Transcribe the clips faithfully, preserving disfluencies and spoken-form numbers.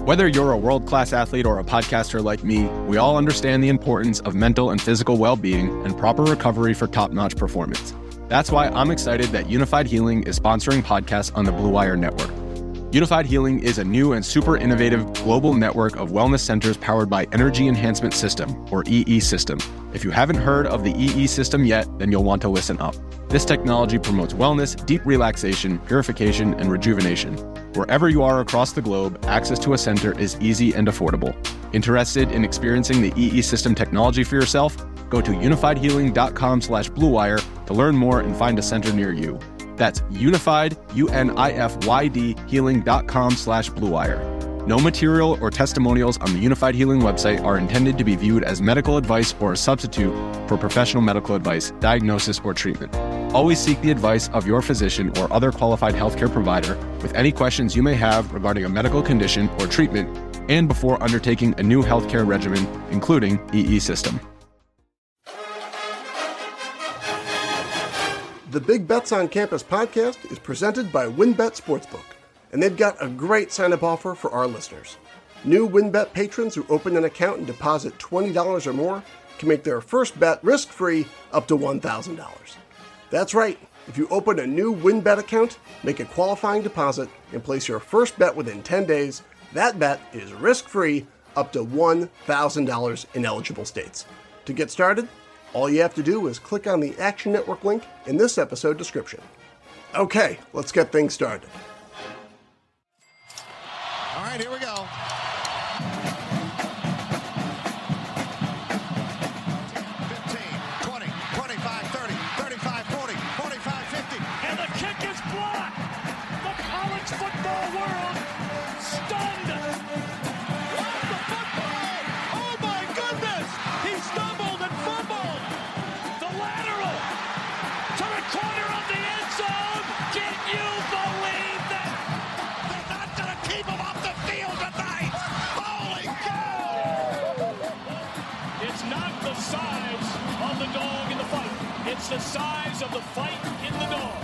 Whether you're a world-class athlete or a podcaster like me, we all understand the importance of mental and physical well-being and proper recovery for top-notch performance. That's why I'm excited that Unified Healing is sponsoring podcasts on the Blue Wire Network. Unified Healing is a new and super innovative global network of wellness centers powered by Energy Enhancement System, or E E System. If you haven't heard of the E E System yet, then you'll want to listen up. This technology promotes wellness, deep relaxation, purification, and rejuvenation. Wherever you are across the globe, access to a center is easy and affordable. Interested in experiencing the E E System technology for yourself? Go to unified healing dot com slash blue wire to learn more and find a center near you. That's unified, U N I F Y D, healing.com slash blue wire. No material or testimonials on the Unified Healing website are intended to be viewed as medical advice or a substitute for professional medical advice, diagnosis, or treatment. Always seek the advice of your physician or other qualified healthcare provider with any questions you may have regarding a medical condition or treatment and before undertaking a new healthcare regimen, including E E System. The Big Bets on Campus podcast is presented by WynnBET Sportsbook, and they've got a great sign-up offer for our listeners. New WynnBET patrons who open an account and deposit twenty dollars or more can make their first bet risk-free up to one thousand dollars. That's right. If you open a new WynnBET account, make a qualifying deposit, and place your first bet within ten days, that bet is risk-free up to one thousand dollars in eligible states. To get started, all you have to do is click on the Action Network link in this episode description. Okay, let's get things started. All right, here we go. fifteen, twenty, twenty-five, thirty, thirty-five, forty, forty-five, fifty. And the kick is blocked. The college football world stunned. What the football? Oh my goodness! He stumbled and fumbled. The lateral to the corner of the end zone. Can you believe that? They're not going to keep him off the field tonight. Holy cow! It's not the size of the dog in the fight. It's the size of the fight in the dog.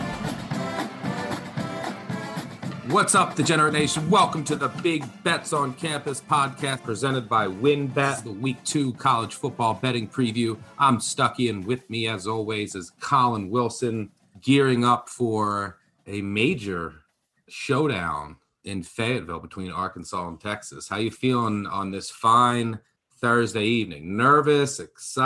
What's up, Degenerate Nation? Welcome to the Big Bets on Campus podcast presented by WynnBET, the Week two college football betting preview. I'm Stuckey, and with me, as always, is Colin Wilson, gearing up for a major showdown in Fayetteville between Arkansas and Texas. How you feeling on this fine Thursday evening? Nervous?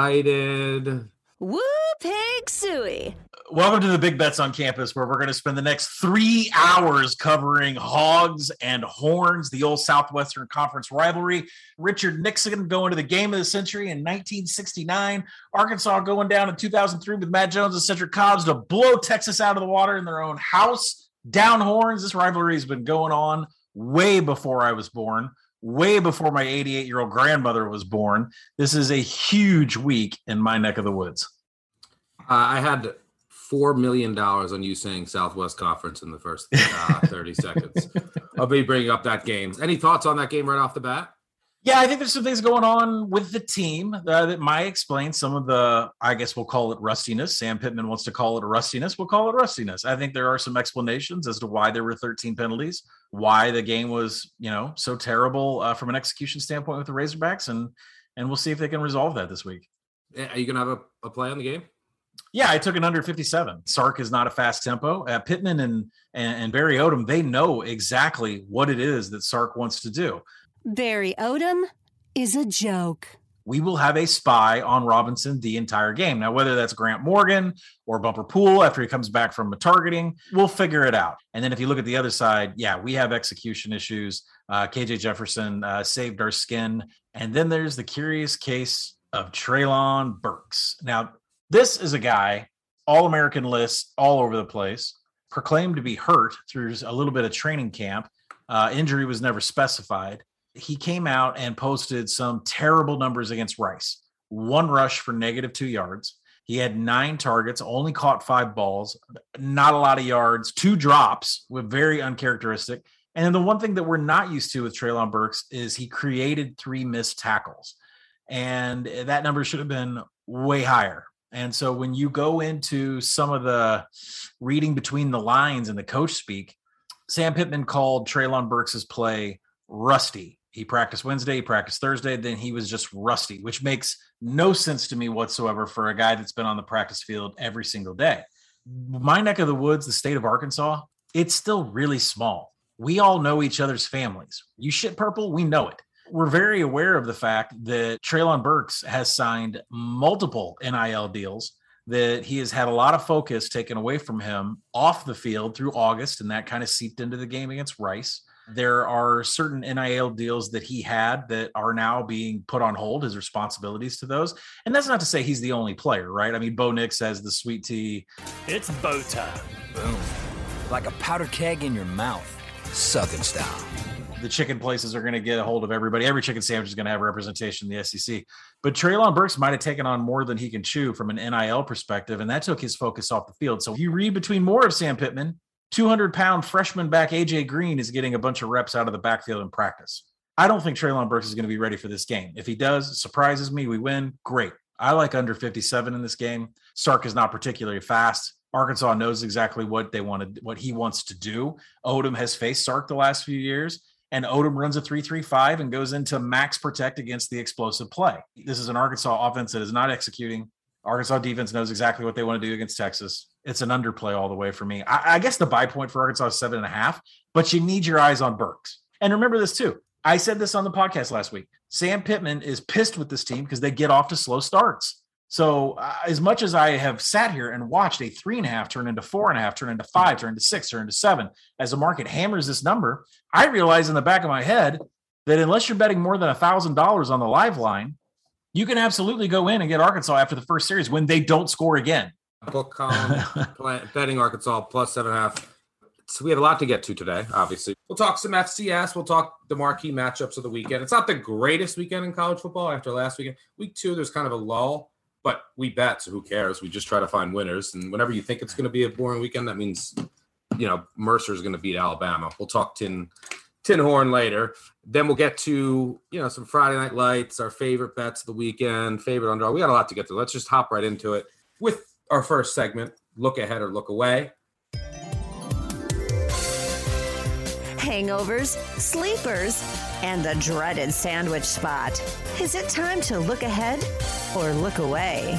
Excited? Woo pig suey. Welcome to the Big Bets on Campus, where we're going to spend the next three hours covering Hogs and Horns, the old Southwestern Conference rivalry. Richard Nixon going to the game of the century in nineteen sixty-nine. Arkansas going down in two thousand three with Matt Jones and Cedric Cobbs to blow Texas out of the water in their own house. Down Horns. This rivalry has been going on way before I was born, way before my eighty-eight-year-old grandmother was born. This is a huge week in my neck of the woods. Uh, I had four million dollars on you saying Southwest Conference in the first uh, thirty seconds. I'll be bringing up that game. Any thoughts on that game right off the bat? Yeah, I think there's some things going on with the team uh, that might explain some of the, I guess we'll call it rustiness. Sam Pittman wants to call it a rustiness. We'll call it rustiness. I think there are some explanations as to why there were thirteen penalties, why the game was, you know, so terrible uh, from an execution standpoint with the Razorbacks, and and we'll see if they can resolve that this week. Are you going to have a, a play on the game? Yeah, I took an under fifty-seven. Sark is not a fast tempo. Uh, Pittman and, and and Barry Odom, they know exactly what it is that Sark wants to do. Barry Odom is a joke. We will have a spy on Robinson the entire game. Now, whether that's Grant Morgan or Bumper Pool after he comes back from a targeting, we'll figure it out. And then if you look at the other side, yeah, we have execution issues. Uh, K J Jefferson uh, saved our skin. And then there's the curious case of Treylon Burks. Now, this is a guy, all-American list all over the place, proclaimed to be hurt through a little bit of training camp. Uh, injury was never specified. He came out and posted some terrible numbers against Rice. One rush for negative two yards. He had nine targets, only caught five balls, not a lot of yards, two drops, with very uncharacteristic. And then the one thing that we're not used to with Treylon Burks is he created three missed tackles. And that number should have been way higher. And so when you go into some of the reading between the lines and the coach speak, Sam Pittman called Treylon Burks' play rusty. He practiced Wednesday, he practiced Thursday, then he was just rusty, which makes no sense to me whatsoever for a guy that's been on the practice field every single day. My neck of the woods, the state of Arkansas, it's still really small. We all know each other's families. You shit purple, we know it. We're very aware of the fact that Treylon Burks has signed multiple N I L deals, that he has had a lot of focus taken away from him off the field through August, and that kind of seeped into the game against Rice. There are certain N I L deals that he had that are now being put on hold, his responsibilities to those. And that's not to say he's the only player, right? I mean, Bo Nix has the sweet tea. It's Bo time. Boom. Like a powder keg in your mouth. Sucking style. The chicken places are going to get a hold of everybody. Every chicken sandwich is going to have representation in the S E C. But Treylon Burks might have taken on more than he can chew from an N I L perspective, and that took his focus off the field. So you read between more of Sam Pittman, two hundred pound freshman back A J Green is getting a bunch of reps out of the backfield in practice. I don't think Treylon Burks is going to be ready for this game. If he does, it surprises me, we win, great. I like under fifty-seven in this game. Sark is not particularly fast. Arkansas knows exactly what they wanted, what he wants to do. Odom has faced Sark the last few years, and Odom runs a three three five and goes into max protect against the explosive play. This is an Arkansas offense that is not executing. Arkansas defense knows exactly what they want to do against Texas. It's an underplay all the way for me. I, I guess the buy point for Arkansas is seven and a half, but you need your eyes on Burks. And remember this too. I said this on the podcast last week. Sam Pittman is pissed with this team because they get off to slow starts. So uh, as much as I have sat here and watched a three and a half turn into four and a half, turn into five, turn into six, turn into seven, as the market hammers this number, I realize in the back of my head that unless you're betting more than a thousand dollars on the live line, you can absolutely go in and get Arkansas after the first series when they don't score again. Book column, betting Arkansas plus seven and a half. So we have a lot to get to today, obviously. We'll talk some F C S. We'll talk the marquee matchups of the weekend. It's not the greatest weekend in college football after last weekend. Week two, there's kind of a lull, but we bet, so who cares? We just try to find winners. And whenever you think it's going to be a boring weekend, that means, you know, Mercer's going to beat Alabama. We'll talk tin, tin horn later. Then we'll get to, you know, some Friday Night Lights, our favorite bets of the weekend, favorite underdog. We got a lot to get to. Let's just hop right into it with our first segment, Look Ahead or Look Away. Hangovers, sleepers, and the dreaded sandwich spot. Is it time to look ahead or look away?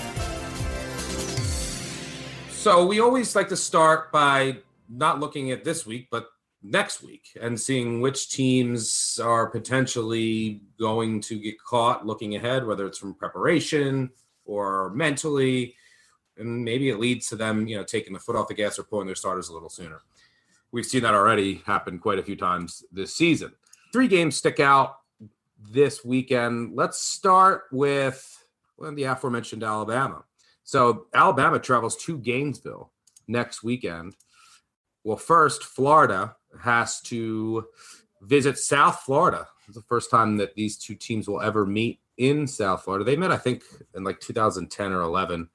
So we always like to start by not looking at this week, but next week and seeing which teams are potentially going to get caught looking ahead, whether it's from preparation or mentally, and maybe it leads to them, you know, taking the foot off the gas or pulling their starters a little sooner. We've seen that already happen quite a few times this season. Three games stick out this weekend. Let's start with well, the aforementioned Alabama. So Alabama travels to Gainesville next weekend. Well, first, Florida has to visit South Florida. It's the first time that these two teams will ever meet in South Florida. They met, I think, in like two thousand ten or eleven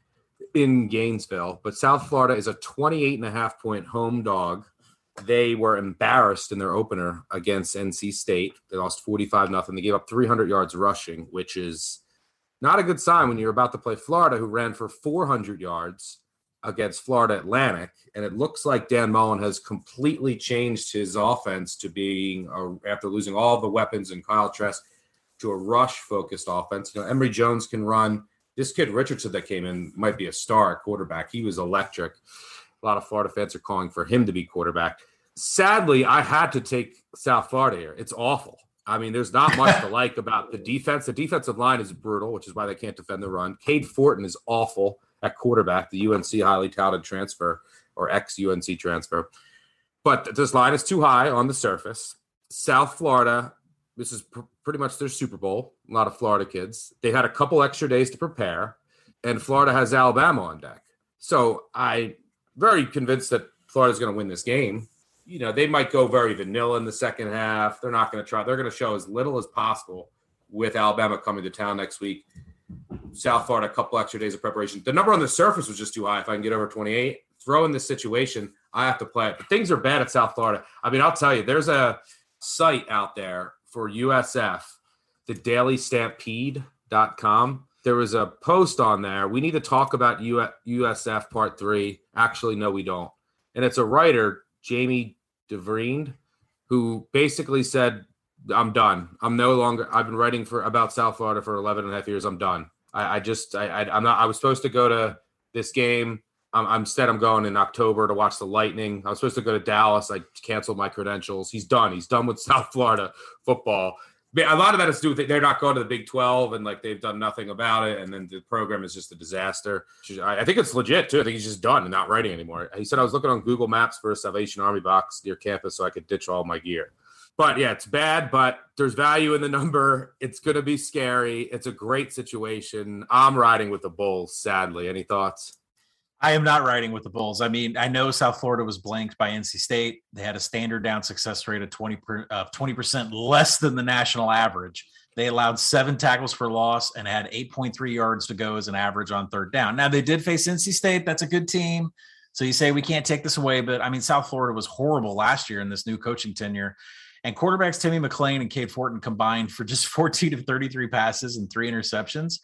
in Gainesville. But South Florida is a twenty-eight and a half point home dog. They were embarrassed in their opener against N C State. They lost forty-five nothing. They gave up three hundred yards rushing, which is not a good sign when you're about to play Florida, who ran for four hundred yards against Florida Atlantic. And it looks like Dan Mullen has completely changed his offense to being, a, after losing all the weapons in Kyle Trask, to a rush-focused offense. You know, Emory Jones can run. This kid Richardson that came in might be a star at quarterback. He was electric. A lot of Florida fans are calling for him to be quarterback. Sadly, I had to take South Florida here. It's awful. I mean, there's not much to like about the defense. The defensive line is brutal, which is why they can't defend the run. Cade Fortin is awful at quarterback, the U N C highly touted transfer or ex-U N C transfer. But this line is too high on the surface. South Florida, this is pr- pretty much their Super Bowl. A lot of Florida kids. They had a couple extra days to prepare, and Florida has Alabama on deck. So I'm very convinced that Florida's going to win this game. You know, they might go very vanilla in the second half. They're not going to try. They're going to show as little as possible with Alabama coming to town next week. South Florida, a couple extra days of preparation. The number on the surface was just too high. If I can get over twenty-eight, throw in this situation, I have to play it. But things are bad at South Florida. I mean, I'll tell you, there's a site out there for U S F, the daily stampede dot com. There was a post on there. We need to talk about U S F part three. Actually, no, we don't. And it's a writer, Jamie DeVriend, who basically said I'm done. I'm no longer, I've been writing for about South Florida for eleven and a half years. I'm done. I, I just, I, I, I'm not, I was supposed to go to this game. I'm, I'm instead I'm going in October to watch the Lightning. I was supposed to go to Dallas. I canceled my credentials. He's done. He's done with South Florida football. A lot of that is to do with they're not going to the Big twelve and like they've done nothing about it. And then the program is just a disaster. I think it's legit too. I think he's just done and not writing anymore. He said I was looking on Google Maps for a Salvation Army box near campus so I could ditch all my gear. But yeah, it's bad, but there's value in the number. It's going to be scary. It's a great situation. I'm riding with the Bulls, sadly. Any thoughts? I am not riding with the Bulls. I mean, I know South Florida was blanked by N C State. They had a standard down success rate of twenty percent less than the national average. They allowed seven tackles for loss and had eight point three yards to go as an average on third down. Now, they did face N C State. That's a good team. So you say we can't take this away. But, I mean, South Florida was horrible last year in this new coaching tenure. And quarterbacks Timmy McClain and Cade Fortin combined for just fourteen of thirty-three passes and three interceptions.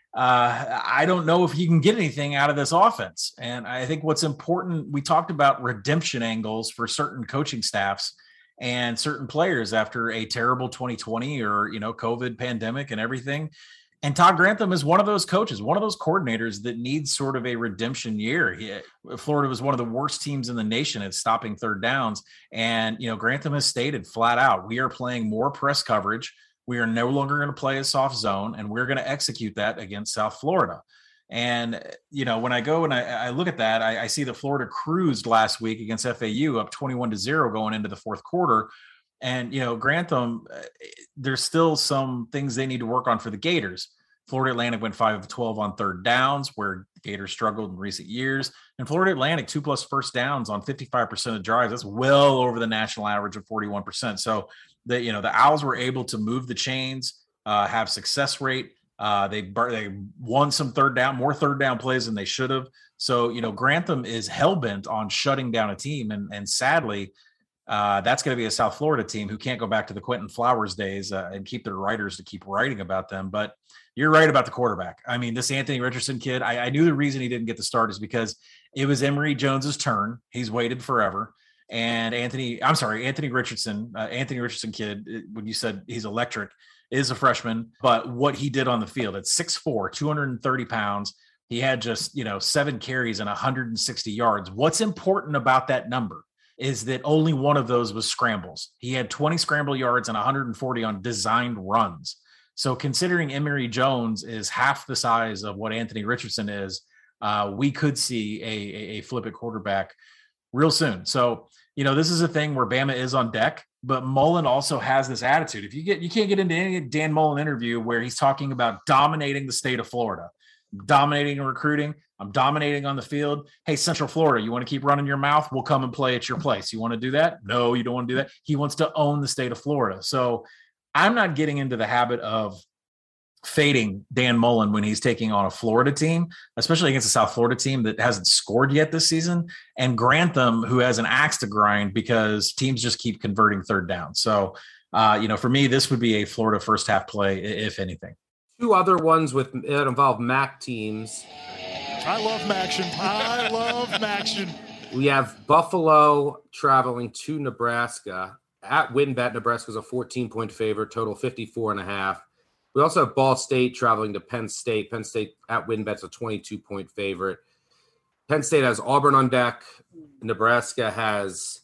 Uh, I don't know if you can get anything out of this offense. And I think what's important, we talked about redemption angles for certain coaching staffs and certain players after a terrible twenty twenty or, you know, COVID pandemic and everything. And Todd Grantham is one of those coaches, one of those coordinators that needs sort of a redemption year. He, Florida was one of the worst teams in the nation at stopping third downs. And, you know, Grantham has stated flat out, we are playing more press coverage. We are no longer going to play a soft zone, and we're going to execute that against South Florida. And, you know, when I go and I, I look at that, I, I see that Florida cruised last week against F A U up twenty-one to zero going into the fourth quarter. And, you know, Grantham, there's still some things they need to work on for the Gators. Florida Atlantic went five of twelve on third downs, where Gators struggled in recent years. And Florida Atlantic, two plus first downs on fifty-five percent of drives. That's well over the national average of forty-one percent. So, the, you know, the Owls were able to move the chains, uh, have success rate. Uh, they they won some third down, more third down plays than they should have. So, you know, Grantham is hell-bent on shutting down a team. And, and sadly, uh, that's going to be a South Florida team who can't go back to the Quentin Flowers days uh, and keep their writers to keep writing about them. But you're right about the quarterback. I mean, this Anthony Richardson kid, I, I knew the reason he didn't get the start is because it was Emory Jones's turn. He's waited forever. And Anthony, I'm sorry, Anthony Richardson, uh, Anthony Richardson kid, when you said he's electric, is a freshman. But what he did on the field at six foot four, two hundred thirty pounds, he had just, you know, seven carries and one hundred sixty yards. What's important about that number is that only one of those was scrambles. He had twenty scramble yards and one hundred forty on designed runs. So considering Emory Jones is half the size of what Anthony Richardson is, uh, we could see a, a, a flip at quarterback real soon. So, you know, this is a thing where Bama is on deck, but Mullen also has this attitude. If you get, you can't get into any Dan Mullen interview where he's talking about dominating the state of Florida, dominating in recruiting. I'm dominating on the field. Hey, Central Florida, you want to keep running your mouth? We'll come and play at your place. You want to do that? No, you don't want to do that. He wants to own the state of Florida. So I'm not getting into the habit of fading Dan Mullen when he's taking on a Florida team, especially against a South Florida team that hasn't scored yet this season, and Grantham, who has an axe to grind because teams just keep converting third down. So, uh, you know, for me, this would be a Florida first half play, if anything. Two other ones with that involve M A C teams. I love Maction. I love Maction. We have Buffalo traveling to Nebraska. At WinBet, Nebraska's a fourteen-point favorite, total fifty-four and a half. We also have Ball State traveling to Penn State. Penn State at WinBet's a twenty-two-point favorite. Penn State has Auburn on deck. Nebraska has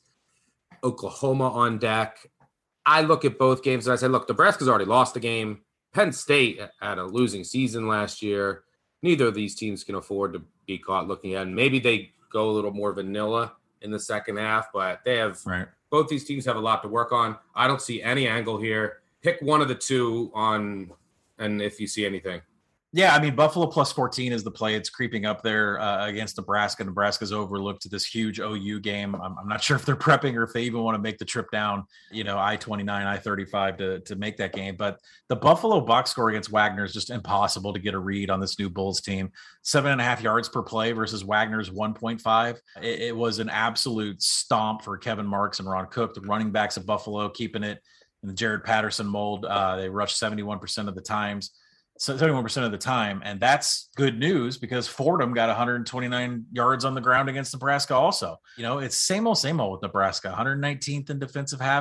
Oklahoma on deck. I look at both games and I say, look, Nebraska's already lost a game. Penn State had a losing season last year. Neither of these teams can afford to be caught looking at. And maybe they go a little more vanilla in the second half, but they have right. Both these teams have a lot to work on. I don't see any angle here. Pick one of the two on, and if you see anything. Yeah, I mean, Buffalo plus fourteen is the play. It's creeping up there uh, against Nebraska. Nebraska's overlooked this huge O U game. I'm, I'm not sure if they're prepping or if they even want to make the trip down, you know, I twenty-nine, I thirty-five to, to make that game. But the Buffalo box score against Wagner is just impossible to get a read on this new Bulls team. Seven and a half yards per play versus Wagner's one point five. It, it was an absolute stomp for Kevin Marks and Ron Cook, the running backs of Buffalo, keeping it in the Jared Patterson mold. Uh, they rushed seventy-one percent of the times. So seventy-one percent of the time. And that's good news because Fordham got one hundred twenty-nine yards on the ground against Nebraska also. You know, it's same old, same old with Nebraska. one hundred nineteenth in defensive havoc,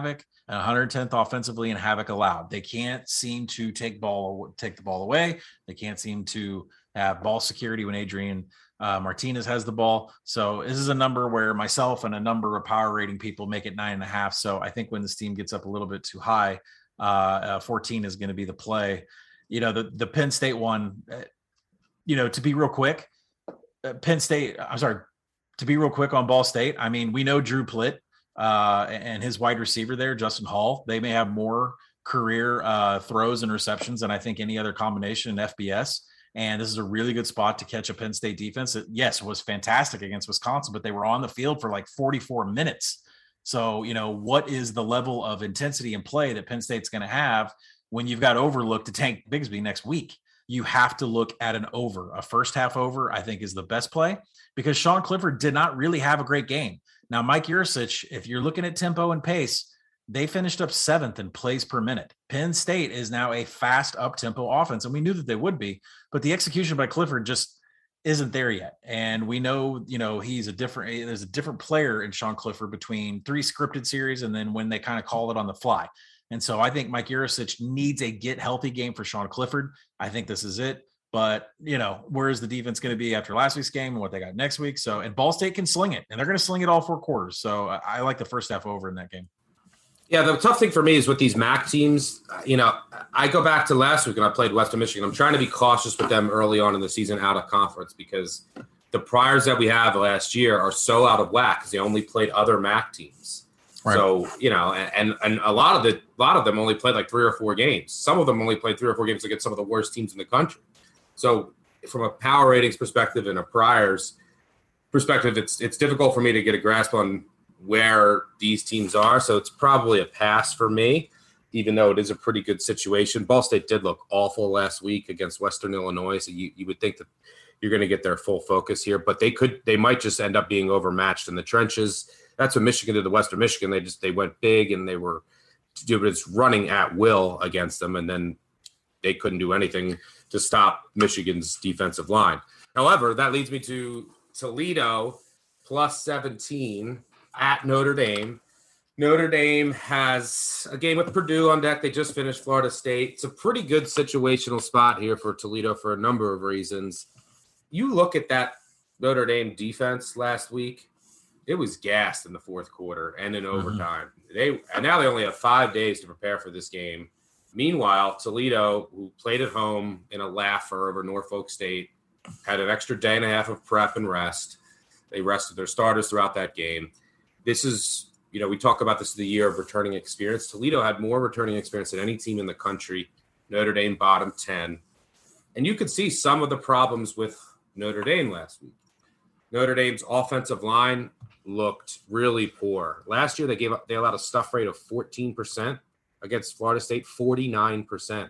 and one hundred tenth offensively in havoc allowed. They can't seem to take ball take the ball away. They can't seem to have ball security when Adrian uh, Martinez has the ball. So this is a number where myself and a number of power rating people make it nine and a half. So I think when this team gets up a little bit too high, uh, uh, fourteen is going to be the play. You know, the the Penn State one. Uh, you know, to be real quick, uh, Penn State. I'm sorry. To be real quick on Ball State. I mean, we know Drew Plitt uh, and his wide receiver there, Justin Hall. They may have more career uh, throws and receptions than I think any other combination in F B S. And this is a really good spot to catch a Penn State defense that, yes, was fantastic against Wisconsin, but they were on the field for like forty-four minutes. So, you know, what is the level of intensity and play that Penn State's going to have when you've got Overlook to Tank Bigsby next week? You have to look at an over. A first half over, I think, is the best play because Sean Clifford did not really have a great game. Now, Mike Yurcich, if you're looking at tempo and pace, they finished up seventh in plays per minute. Penn State is now a fast up-tempo offense, and we knew that they would be, but the execution by Clifford just isn't there yet. And we know, you know, he's a different, there's a different player in Sean Clifford between three scripted series and then when they kind of call it on the fly. And so I think Mike Yurcich needs a get healthy game for Sean Clifford. I think this is it. But, you know, where is the defense going to be after last week's game and what they got next week? So, and Ball State can sling it, and they're going to sling it all four quarters. So I, I like the first half over in that game. Yeah, the tough thing for me is with these M A C teams, you know, I go back to last week and I played Western Michigan. I'm trying to be cautious with them early on in the season out of conference because the priors that we have last year are so out of whack because they only played other M A C teams. Right. So, you know, and, and a lot of the a lot of them only played like three or four games. Some of them only played three or four games against some of the worst teams in the country. So from a power ratings perspective and a priors perspective, it's it's difficult for me to get a grasp on where these teams are. So it's probably a pass for me, even though it is a pretty good situation. Ball State did look awful last week against Western Illinois. So you, you would think that you're going to get their full focus here, but they could they might just end up being overmatched in the trenches. That's what Michigan did to Western Michigan. They just they went big and they were just running at will against them, and then they couldn't do anything to stop Michigan's defensive line. However, that leads me to Toledo plus seventeen at Notre Dame. Notre Dame has a game with Purdue on deck. They just finished Florida State. It's a pretty good situational spot here for Toledo for a number of reasons. You look at that Notre Dame defense last week, it was gassed in the fourth quarter and in overtime. Mm-hmm. They and now they only have five days to prepare for this game. Meanwhile, Toledo, who played at home in a laugher over Norfolk State, had an extra day and a half of prep and rest. They rested their starters throughout that game. This is, you know, we talk about this as the year of returning experience. Toledo had more returning experience than any team in the country. Notre Dame bottom ten. And you could see some of the problems with Notre Dame last week. Notre Dame's offensive line looked really poor. Last year, they gave up, they allowed a stuff rate of fourteen percent against Florida State, forty-nine percent.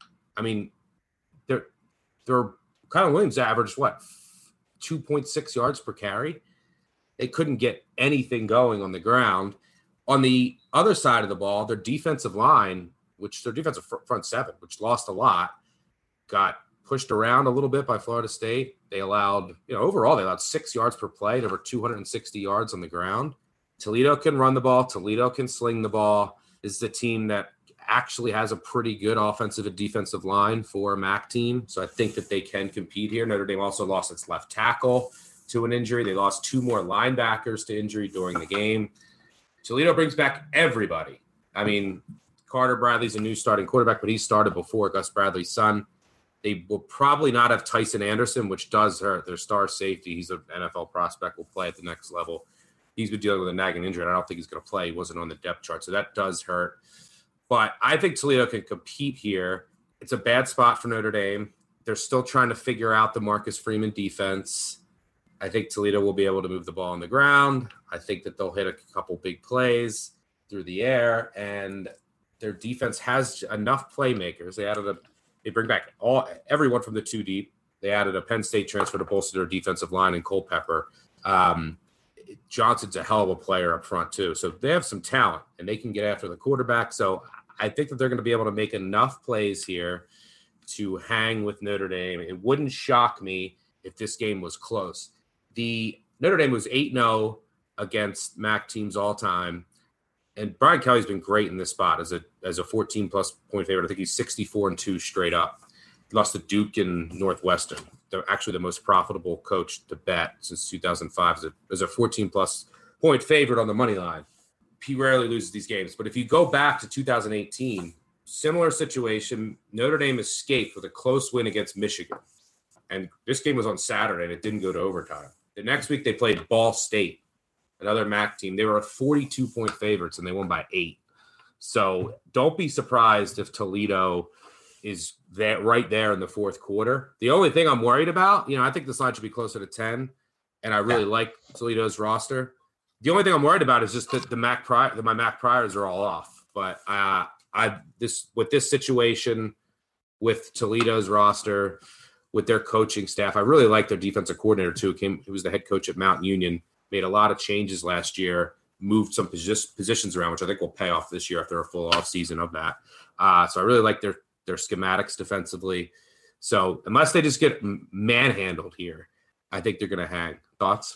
I mean, they're, they're Kyle Williams averaged what, two point six yards per carry. They couldn't get anything going on the ground. On the other side of the ball, their defensive line, which their defensive front seven, which lost a lot, got pushed around a little bit by Florida State. They allowed, you know, overall, they allowed six yards per play, over two hundred sixty yards on the ground. Toledo can run the ball. Toledo can sling the ball. This is a team that actually has a pretty good offensive and defensive line for a M A C team. So I think that they can compete here. Notre Dame also lost its left tackle to an injury. They lost two more linebackers to injury during the game. Toledo brings back everybody. I mean, Carter Bradley's a new starting quarterback, but he started before Gus Bradley's son. They will probably not have Tyson Anderson, which does hurt. Their star safety, he's an N F L prospect, will play at the next level. He's been dealing with a nagging injury, and I don't think he's going to play. He wasn't on the depth chart, so that does hurt. But I think Toledo can compete here. It's a bad spot for Notre Dame. They're still trying to figure out the Marcus Freeman defense. I think Toledo will be able to move the ball on the ground. I think that they'll hit a couple big plays through the air, and their defense has enough playmakers. They added a They bring back all everyone from the two deep. They added a Penn State transfer to bolster their defensive line in Culpepper. Um, Johnson's a hell of a player up front too. So they have some talent and they can get after the quarterback. So I think that they're going to be able to make enough plays here to hang with Notre Dame. It wouldn't shock me if this game was close. The Notre Dame was eight and oh against M A C teams all time. And Brian Kelly's been great in this spot as a as a fourteen plus point favorite. I think he's sixty-four and two straight up. He lost to Duke and Northwestern. They're actually the most profitable coach to bet since two thousand five as a, as a fourteen plus point favorite on the money line. He rarely loses these games. But if you go back to two thousand eighteen, similar situation, Notre Dame escaped with a close win against Michigan. And this game was on Saturday, and it didn't go to overtime. The next week, they played Ball State, another M A C team. They were a forty-two point favorites, and they won by eight. So don't be surprised if Toledo is there, right there in the fourth quarter. The only thing I'm worried about, you know, I think this line should be closer to ten, and I really yeah. like Toledo's roster. The only thing I'm worried about is just that the Mac Pri- that my Mac Priors are all off. But uh, I this with this situation, with Toledo's roster, with their coaching staff, I really like their defensive coordinator too. Came, he was the head coach at Mount Union. Made a lot of changes last year. Moved some posi- positions around, which I think will pay off this year after a full off season of that. Uh, so I really like their their schematics defensively. So unless they just get manhandled here, I think they're going to hang. Thoughts?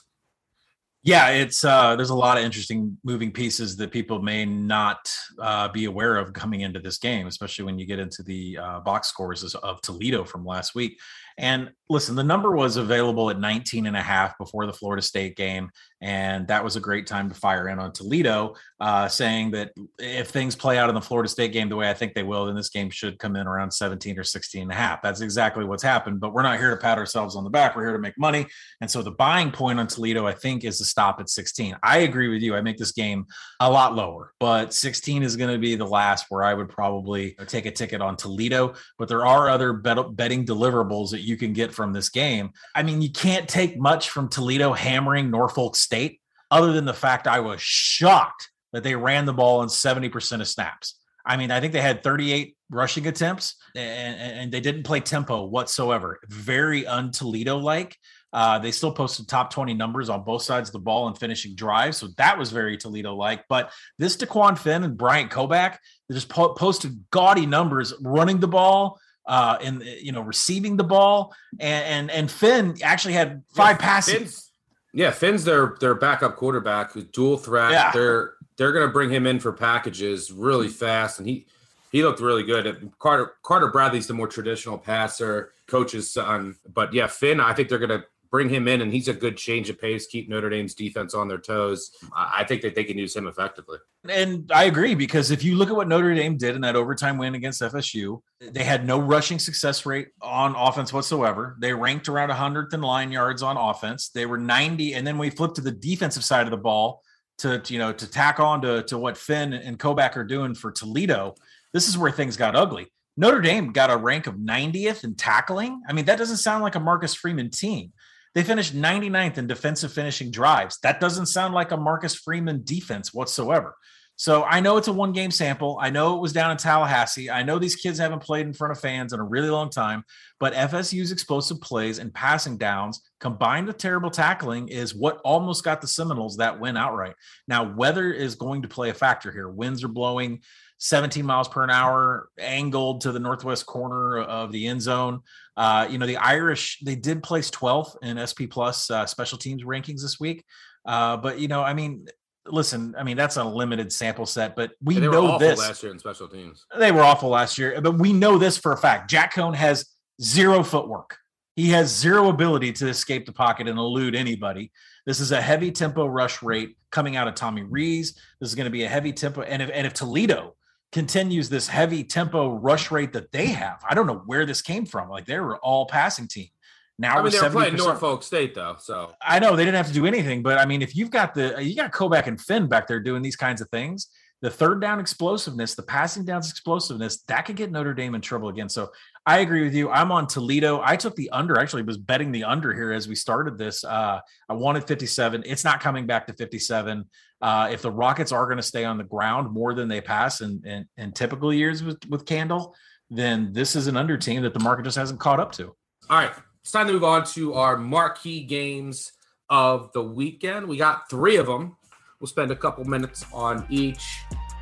Yeah, it's uh, there's a lot of interesting moving pieces that people may not uh, be aware of coming into this game, especially when you get into the uh, box scores of Toledo from last week. And listen, the number was available at nineteen and a half before the Florida State game. And that was a great time to fire in on Toledo, uh, saying that if things play out in the Florida State game the way I think they will, then this game should come in around seventeen or sixteen and a half. That's exactly what's happened, but we're not here to pat ourselves on the back. We're here to make money. And so the buying point on Toledo, I think, is to stop at sixteen. I agree with you. I make this game a lot lower, but sixteen is going to be the last where I would probably take a ticket on Toledo. But there are other bet- betting deliverables that you can get from this game. I mean, you can't take much from Toledo hammering Norfolk State, other than the fact I was shocked that they ran the ball in seventy percent of snaps. I mean, I think they had thirty-eight rushing attempts, and, and they didn't play tempo whatsoever. Very un-Toledo-like. Uh, they still posted top twenty numbers on both sides of the ball and finishing drives, so that was very Toledo-like. But this DeQuan Finn and Bryant Koback, they just po- posted gaudy numbers running the ball, uh, and you know, receiving the ball, and and, and Finn actually had five yeah, passes. Finn's, yeah, Finn's their their backup quarterback, who's dual threat. Yeah. They're they're going to bring him in for packages really fast, and he he looked really good. Carter Carter Bradley's the more traditional passer, coach's son, but yeah, Finn, I think they're going to bring him in, and he's a good change of pace, keep Notre Dame's defense on their toes. I think that they can use him effectively. And I agree, because if you look at what Notre Dame did in that overtime win against F S U, they had no rushing success rate on offense whatsoever. They ranked around one hundredth in line yards on offense. They were ninety, and then we flipped to the defensive side of the ball to, to you know, to tack on to, to what Finn and Koback are doing for Toledo. This is where things got ugly. Notre Dame got a rank of ninetieth in tackling. I mean, that doesn't sound like a Marcus Freeman team. They finished ninety-ninth in defensive finishing drives. That doesn't sound like a Marcus Freeman defense whatsoever. So I know it's a one-game sample. I know it was down in Tallahassee. I know these kids haven't played in front of fans in a really long time, but F S U's explosive plays and passing downs combined with terrible tackling is what almost got the Seminoles that win outright. Now, weather is going to play a factor here. Winds are blowing seventeen miles per hour, angled to the northwest corner of the end zone. Uh, you know, the Irish, they did place twelfth in S P Plus uh, special teams rankings this week. Uh, but, you know, I mean, listen, I mean, that's a limited sample set, but we they know were awful this. last year in special teams. They were awful last year, but we know this for a fact. Jack Cohn has zero footwork. He has zero ability to escape the pocket and elude anybody. This is a heavy tempo rush rate coming out of Tommy Rees. This is going to be a heavy tempo. And if, and if Toledo continues this heavy tempo rush rate that they have, I don't know where this came from. Like, they were all passing team. Now I mean, they were playing seventy percent. Norfolk State though, so I know they didn't have to do anything, but I mean, if you've got the you got Koback and Finn back there doing these kinds of things, the third down explosiveness, the passing downs explosiveness, that could get Notre Dame in trouble again. So I agree with you. I'm on Toledo. I took the under. Actually, was betting the under here as we started this. Uh, I wanted fifty-seven. It's not coming back to fifty-seven. Uh, if the Rockets are going to stay on the ground more than they pass in, in, in typical years with, with Candle, then this is an under team that the market just hasn't caught up to. All right. It's time to move on to our marquee games of the weekend. We got three of them. We'll spend a couple minutes on each.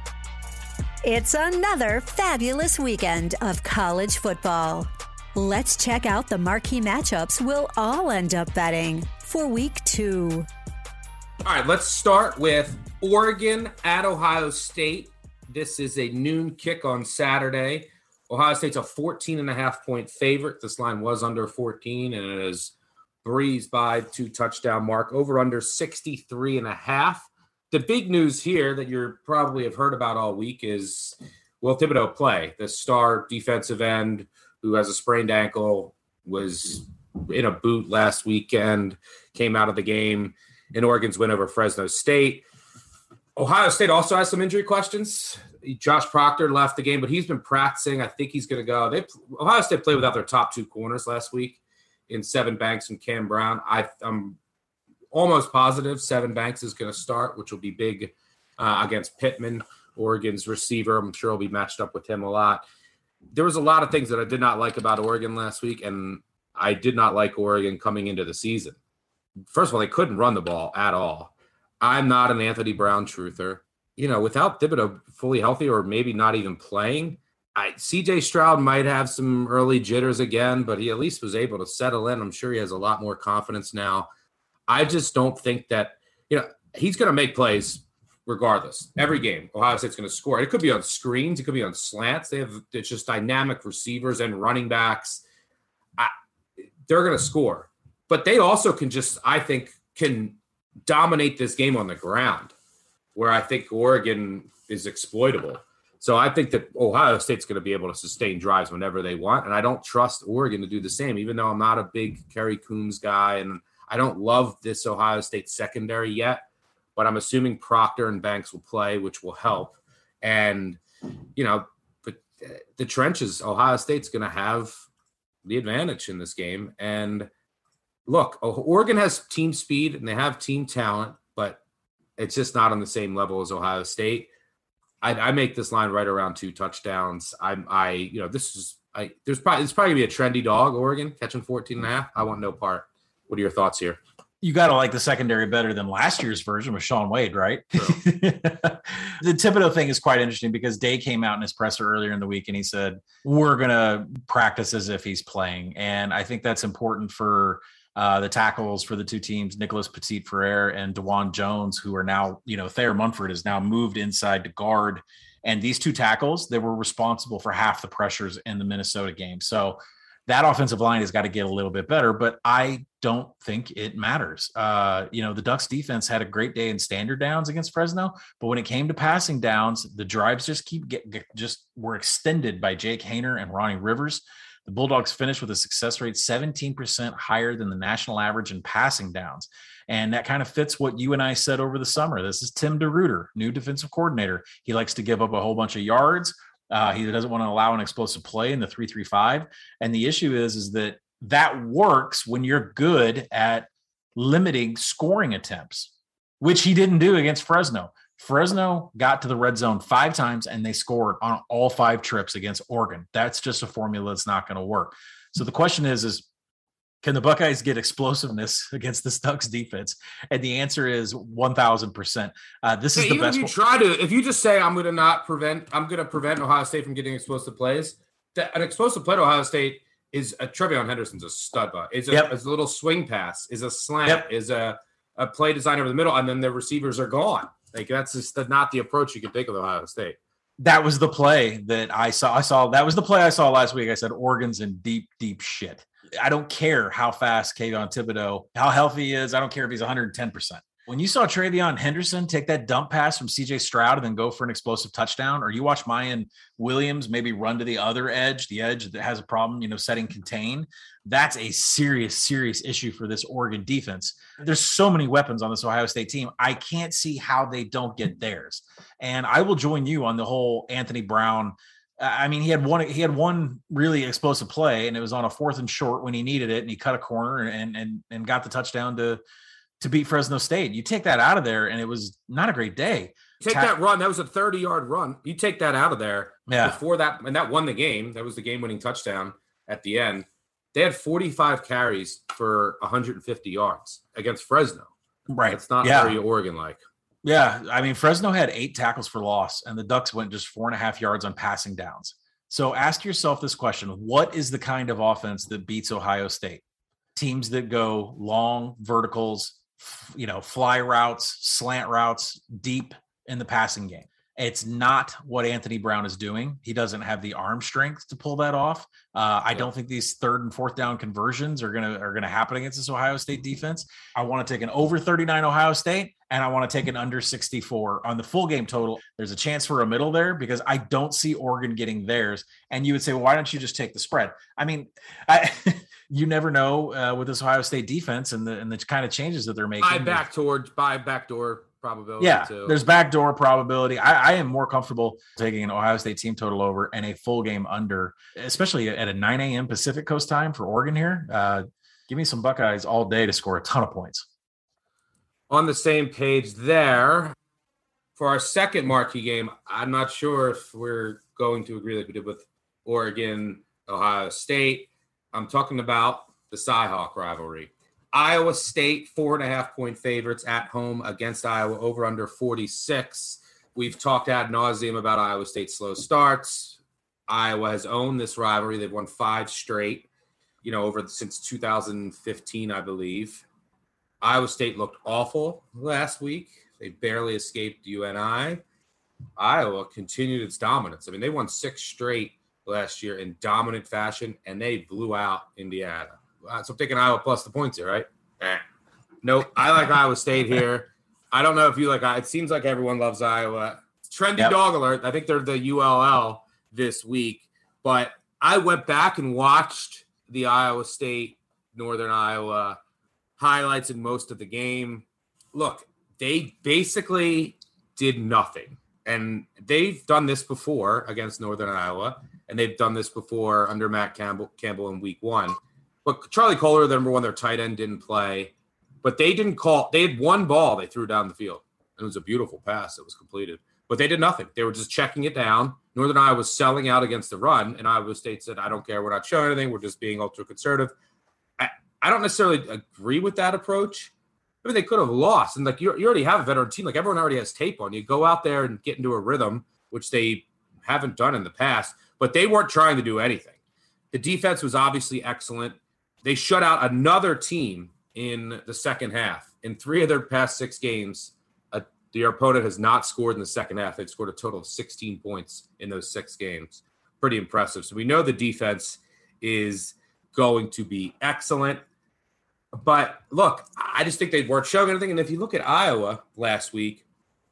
It's another fabulous weekend of college football. Let's check out the marquee matchups we'll all end up betting for week two. All right, let's start with Oregon at Ohio State. This is a noon kick on Saturday. Ohio State's a fourteen and a half point favorite. This line was under fourteen, and it is breezed by two touchdown mark. Over under sixty-three and a half. The big news here that you probably have heard about all week is, will Thibodeau play? The star defensive end who has a sprained ankle was in a boot last weekend, came out of the game in Oregon's win over Fresno State. Ohio State also has some injury questions. Josh Proctor left the game, but he's been practicing. I think he's going to go. They Ohio State played without their top two corners last week in Seven Banks and Cam Brown. I, I'm almost positive Seven Banks is going to start, which will be big uh, against Pittman, Oregon's receiver. I'm sure he'll be matched up with him a lot. There was a lot of things that I did not like about Oregon last week, and I did not like Oregon coming into the season. First of all, they couldn't run the ball at all. I'm not an Anthony Brown truther. You know, without Thibodeau fully healthy or maybe not even playing, I, C J Stroud might have some early jitters again, but he at least was able to settle in. I'm sure he has a lot more confidence now. I just don't think that, you know, he's going to make plays regardless. Every game, Ohio State's going to score. It could be on screens. It could be on slants. They have, it's just dynamic receivers and running backs. I, they're going to score. But they also can just, I think, can dominate this game on the ground, where I think Oregon is exploitable. So I think that Ohio State's going to be able to sustain drives whenever they want. And I don't trust Oregon to do the same, even though I'm not a big Kerry Coombs guy. And I don't love this Ohio State secondary yet, but I'm assuming Proctor and Banks will play, which will help. And, you know, but the trenches, Ohio State's going to have the advantage in this game. And look, Oregon has team speed and they have team talent, but it's just not on the same level as Ohio State. I, I make this line right around two touchdowns. I'm, I, you know, this is, I, there's probably, it's probably gonna be a trendy dog, Oregon catching fourteen and a half. I want no part. What are your thoughts here? You got to like the secondary better than last year's version with Shaun Wade, right? The Thibodeau thing is quite interesting because Day came out in his presser earlier in the week and he said, we're going to practice as if he's playing. And I think that's important for uh, the tackles for the two teams, Nicholas Petit-Frere and DeJuan Jones, who are now, you know, Thayer Munford is now moved inside to guard. And these two tackles, they were responsible for half the pressures in the Minnesota game. So that offensive line has got to get a little bit better, but I don't think it matters. Uh, you know, the Ducks defense had a great day in standard downs against Fresno, but when it came to passing downs, the drives just keep get, get just were extended by Jake Haener and Ronnie Rivers. The Bulldogs finished with a success rate seventeen percent higher than the national average in passing downs. And that kind of fits what you and I said over the summer. This is Tim DeRuyter, new defensive coordinator. He likes to give up a whole bunch of yards. Uh, he doesn't want to allow an explosive play in the three three five. And the issue is, is that that works when you're good at limiting scoring attempts, which he didn't do against Fresno. Fresno got to the red zone five times and they scored on all five trips against Oregon. That's just a formula that's not going to work. So the question is, is can the Buckeyes get explosiveness against the Ducks defense? And the answer is one thousand percent. Uh, this is hey, the even best. If you try to, if you just say, I'm going to not prevent, I'm going to prevent Ohio State from getting explosive plays, that an explosive play to Ohio State is a Trevion Henderson's a stud, but it's a, yep. it's a little swing pass, is a slant, yep. is a, a play design over the middle, and then the receivers are gone. Like that's just the, not the approach you can take with Ohio State. That was the play that I saw. I saw that was the play I saw last week. I said Oregon's in deep, deep shit. I don't care how fast Kayvon Thibodeau, how healthy he is. I don't care if he's one hundred ten percent. When you saw Trevion Henderson take that dump pass from C J Stroud and then go for an explosive touchdown, or you watch Mayan Williams maybe run to the other edge, the edge that has a problem, you know, setting contain, that's a serious, serious issue for this Oregon defense. There's so many weapons on this Ohio State team. I can't see how they don't get theirs. And I will join you on the whole Anthony Brown. I mean, he had one, he had one really explosive play, and it was on a fourth and short when he needed it, and he cut a corner and and and got the touchdown to to beat Fresno State. You take that out of there, and it was not a great day. Take Ta- that run. That was a thirty-yard run. You take that out of there yeah. before that, and that won the game. That was the game-winning touchdown at the end. They had forty-five carries for one hundred fifty yards against Fresno. Right. It's not yeah. very Oregon-like. Yeah, I mean, Fresno had eight tackles for loss, and the Ducks went just four and a half yards on passing downs. So ask yourself this question. What is the kind of offense that beats Ohio State? Teams that go long verticals, you know, fly routes, slant routes, deep in the passing game. It's not what Anthony Brown is doing. He doesn't have the arm strength to pull that off. Uh, I yeah. don't think these third and fourth down conversions are gonna are gonna happen against this Ohio State defense. I want to take an over thirty-nine Ohio State, and I want to take an under sixty-four on the full game total. There's a chance for a middle there because I don't see Oregon getting theirs. And you would say, well, why don't you just take the spread? I mean, I, you never know uh, with this Ohio State defense and the and the kind of changes that they're making. Buy back towards buy backdoor. Probability yeah, too. There's backdoor probability. I, I am more comfortable taking an Ohio State team total over and a full game under, especially at a nine a.m. Pacific Coast time for Oregon here. Uh, give me some Buckeyes all day to score a ton of points. On the same page there. For our second marquee game, I'm not sure if we're going to agree like we did with Oregon, Ohio State. I'm talking about the Cy-Hawk rivalry. Iowa State, four and a half point favorites at home against Iowa, over under forty-six. We've talked ad nauseum about Iowa State's slow starts. Iowa has owned this rivalry. They've won five straight, you know, over since two thousand fifteen, I believe. Iowa State looked awful last week. They barely escaped U N I. Iowa continued its dominance. I mean, they won six straight last year in dominant fashion, and they blew out Indiana. So I'm taking Iowa plus the points here, right? Eh. Nope. I like Iowa State here. I don't know if you like – it seems like everyone loves Iowa. Trendy yep. dog alert. I think they're the U L L this week. But I went back and watched the Iowa State, Northern Iowa highlights in most of the game. Look, they basically did nothing. And they've done this before against Northern Iowa, and they've done this before under Matt Campbell, Campbell in week one. But Charlie Kohler, the number one, their tight end, didn't play. But they didn't call – they had one ball they threw down the field. It was a beautiful pass that was completed. But they did nothing. They were just checking it down. Northern Iowa was selling out against the run, and Iowa State said, I don't care. We're not showing anything. We're just being ultra-conservative. I, I don't necessarily agree with that approach. I mean, they could have lost. And, like, you, you already have a veteran team. Like, everyone already has tape on you. Go out there and get into a rhythm, which they haven't done in the past. But they weren't trying to do anything. The defense was obviously excellent. They shut out another team in the second half. In three of their past six games, uh, their opponent has not scored in the second half. They've scored a total of sixteen points in those six games. Pretty impressive. So we know the defense is going to be excellent. But, look, I just think they weren't showing anything. And if you look at Iowa last week,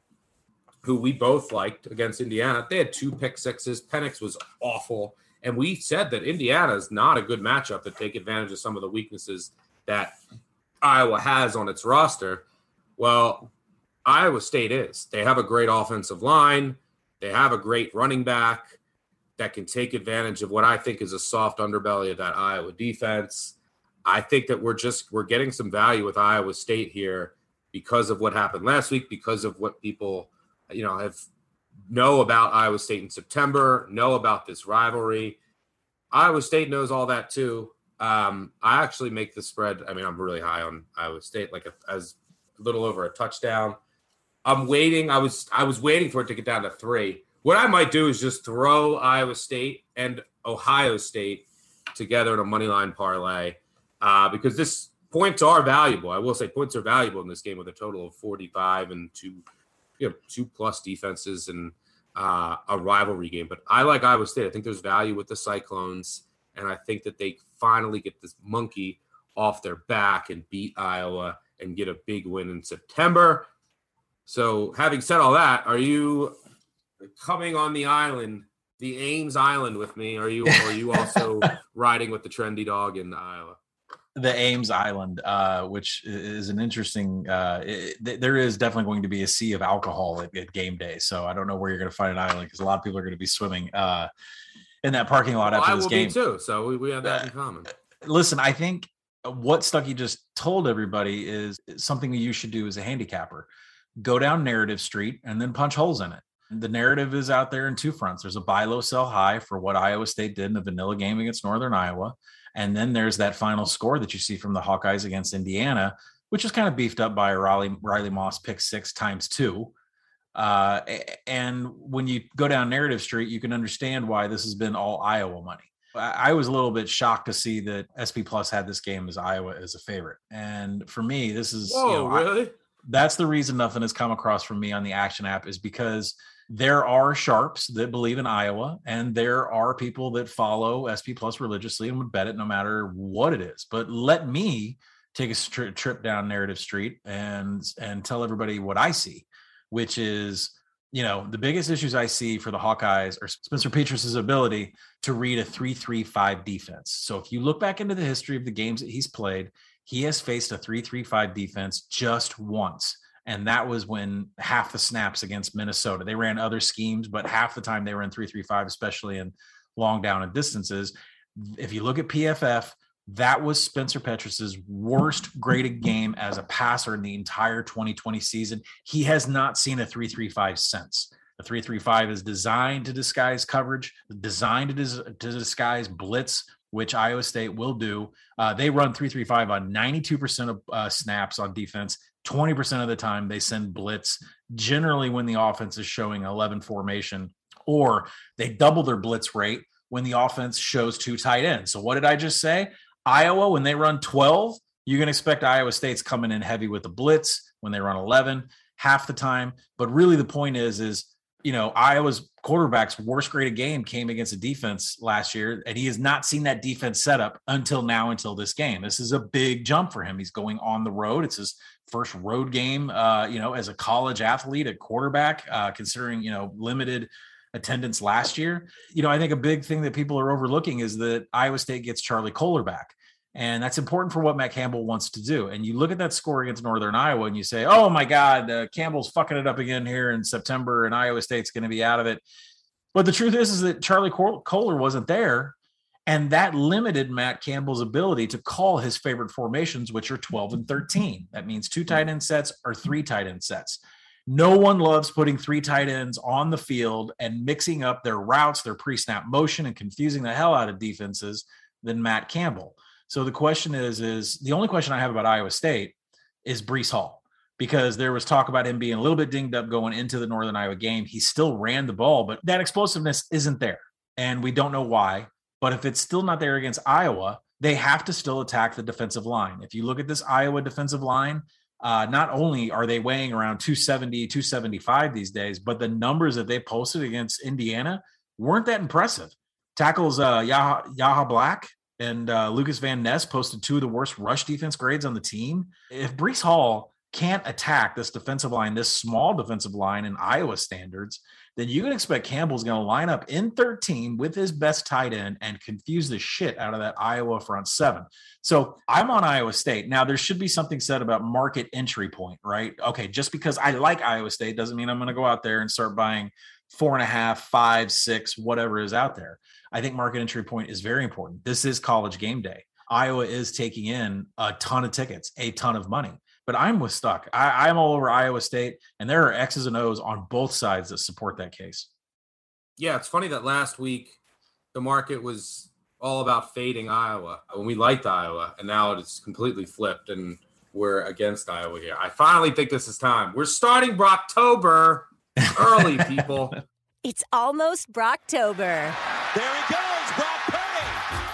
who we both liked against Indiana, they had two pick sixes. Penix was awful. And we said that Indiana is not a good matchup to take advantage of some of the weaknesses that Iowa has on its roster. Well, Iowa State is. They have a great offensive line. They have a great running back that can take advantage of what I think is a soft underbelly of that Iowa defense. I think that we're just we're getting some value with Iowa State here because of what happened last week, because of what people, you know, have know about Iowa State in September, know about this rivalry. Iowa State knows all that too. Um, I actually make the spread. I mean, I'm really high on Iowa State, like a, as a little over a touchdown. I'm waiting. I was I was waiting for it to get down to three. What I might do is just throw Iowa State and Ohio State together in a money line parlay uh, because this points are valuable. I will say points are valuable in this game with a total of forty-five and two, you know, two plus defenses and uh, a rivalry game. But I like Iowa State. I think there's value with the Cyclones, and I think that they finally get this monkey off their back and beat Iowa and get a big win in September. So having said all that, are you coming on the island, the Ames Island with me? Or are you, or are you also riding with the trendy dog in Iowa? The Ames Island, uh, which is an interesting, uh, it, there is definitely going to be a sea of alcohol at, at game day. So I don't know where you're going to find an island because a lot of people are going to be swimming uh, in that parking lot well, after I this will game. Be too. So we, we have that uh, in common. Listen, I think what Stuckey just told everybody is something that you should do as a handicapper. Go down Narrative Street and then punch holes in it. The narrative is out there in two fronts. There's a buy low, sell high for what Iowa State did in the vanilla game against Northern Iowa. And then there's that final score that you see from the Hawkeyes against Indiana, which is kind of beefed up by a Riley, Riley Moss pick six times two. Uh, and when you go down Narrative Street, you can understand why this has been all Iowa money. I was a little bit shocked to see that S P Plus had this game as Iowa as a favorite. And for me, this is, Whoa, you know, really? I, that's the reason nothing has come across from me on the Action app, is because there are sharps that believe in Iowa, and there are people that follow S P Plus religiously and would bet it no matter what it is. But let me take a stri- trip down Narrative Street and and tell everybody what I see, which is, you know, the biggest issues I see for the Hawkeyes are Spencer Petrus's ability to read a three three five defense. So if you look back into the history of the games that he's played, he has faced a three three five defense just once. And that was when half the snaps against Minnesota. They ran other schemes, but half the time they were in three three five, especially in long down and distances. If you look at P F F, that was Spencer Petrus's worst graded game as a passer in the entire twenty twenty season. He has not seen a three three five since. The three three five is designed to disguise coverage, designed to, dis- to disguise blitz, which Iowa State will do. Uh, they run three three five on ninety-two percent of uh, snaps on defense. twenty percent of the time they send blitz, generally when the offense is showing eleven formation, or they double their blitz rate when the offense shows two tight ends. So what did I just say? Iowa, when they run twelve, you can expect Iowa State's coming in heavy with the blitz. When they run eleven, half the time. But really the point is, is, you know, Iowa's quarterback's worst graded game came against a defense last year, and he has not seen that defense setup until now, until this game. This is a big jump for him. He's going on the road. It's his first road game, uh, you know, as a college athlete, a quarterback, uh, considering, you know, limited attendance last year. You know, I think a big thing that people are overlooking is that Iowa State gets Charlie Kolar back. And that's important for what Matt Campbell wants to do. And you look at that score against Northern Iowa and you say, oh my God, uh, Campbell's fucking it up again here in September and Iowa State's going to be out of it. But the truth is, is that Charlie Kolar wasn't there. And that limited Matt Campbell's ability to call his favorite formations, which are twelve and thirteen. That means two tight end sets or three tight end sets. No one loves putting three tight ends on the field and mixing up their routes, their pre-snap motion, and confusing the hell out of defenses than Matt Campbell. So the question is, is the only question I have about Iowa State is Breece Hall, because there was talk about him being a little bit dinged up going into the Northern Iowa game. He still ran the ball, but that explosiveness isn't there. And we don't know why. But if it's still not there against Iowa, they have to still attack the defensive line. If you look at this Iowa defensive line, uh, not only are they weighing around two seventy, two seventy-five these days, but the numbers that they posted against Indiana weren't that impressive. Tackles uh, Yaha, Yaha Black and uh, Lucas Van Ness posted two of the worst rush defense grades on the team. If Breece Hall can't attack this defensive line, this small defensive line in Iowa standards, then you can expect Campbell's going to line up in thirteen with his best tight end and confuse the shit out of that Iowa front seven. So I'm on Iowa State. Now, there should be something said about market entry point, right? Okay, just because I like Iowa State doesn't mean I'm going to go out there and start buying four and a half, five, six, whatever is out there. I think market entry point is very important. This is college game day. Iowa is taking in a ton of tickets, a ton of money. But I'm with Stuck. I, I'm all over Iowa State, and there are X's and O's on both sides that support that case. Yeah, it's funny that last week the market was all about fading Iowa when we liked Iowa, and now it's completely flipped, and we're against Iowa here. I finally think this is time. We're starting Brocktober early, people. It's almost Brocktober. There he goes, Brock Purdy.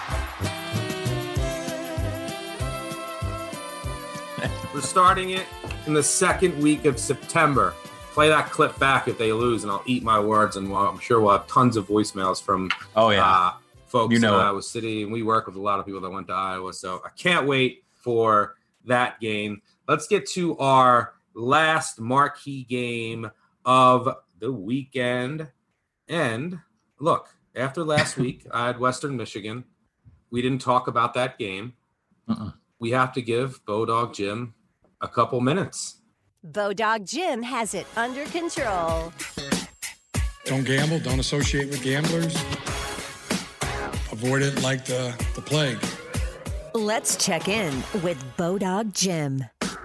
We're starting it in the second week of September. Play that clip back if they lose, and I'll eat my words. And I'm sure we'll have tons of voicemails from oh yeah uh, folks you know in it. Iowa City, and we work with a lot of people that went to Iowa. So I can't wait for that game. Let's get to our last marquee game of the weekend. And look, after last week, I had Western Michigan. We didn't talk about that game. Uh-uh. We have to give Bodog Jim a couple minutes. Bodog Jim has it under control. Don't gamble. Don't associate with gamblers. Avoid it like the, the plague. Let's check in with Bodog Jim.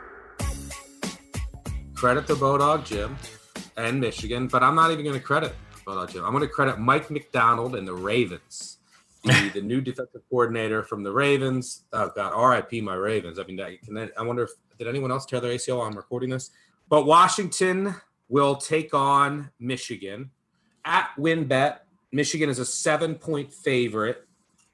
Credit to Bodog Jim and Michigan, but I'm not even going to credit Bodog Jim. I'm going to credit Mike McDonald and the Ravens. The, the new defensive coordinator from the Ravens. Oh, God, R I P my Ravens. I mean, that, can I, I wonder if did anyone else tear their A C L while I'm recording this? But Washington will take on Michigan at WinBet. Michigan is a seven-point favorite.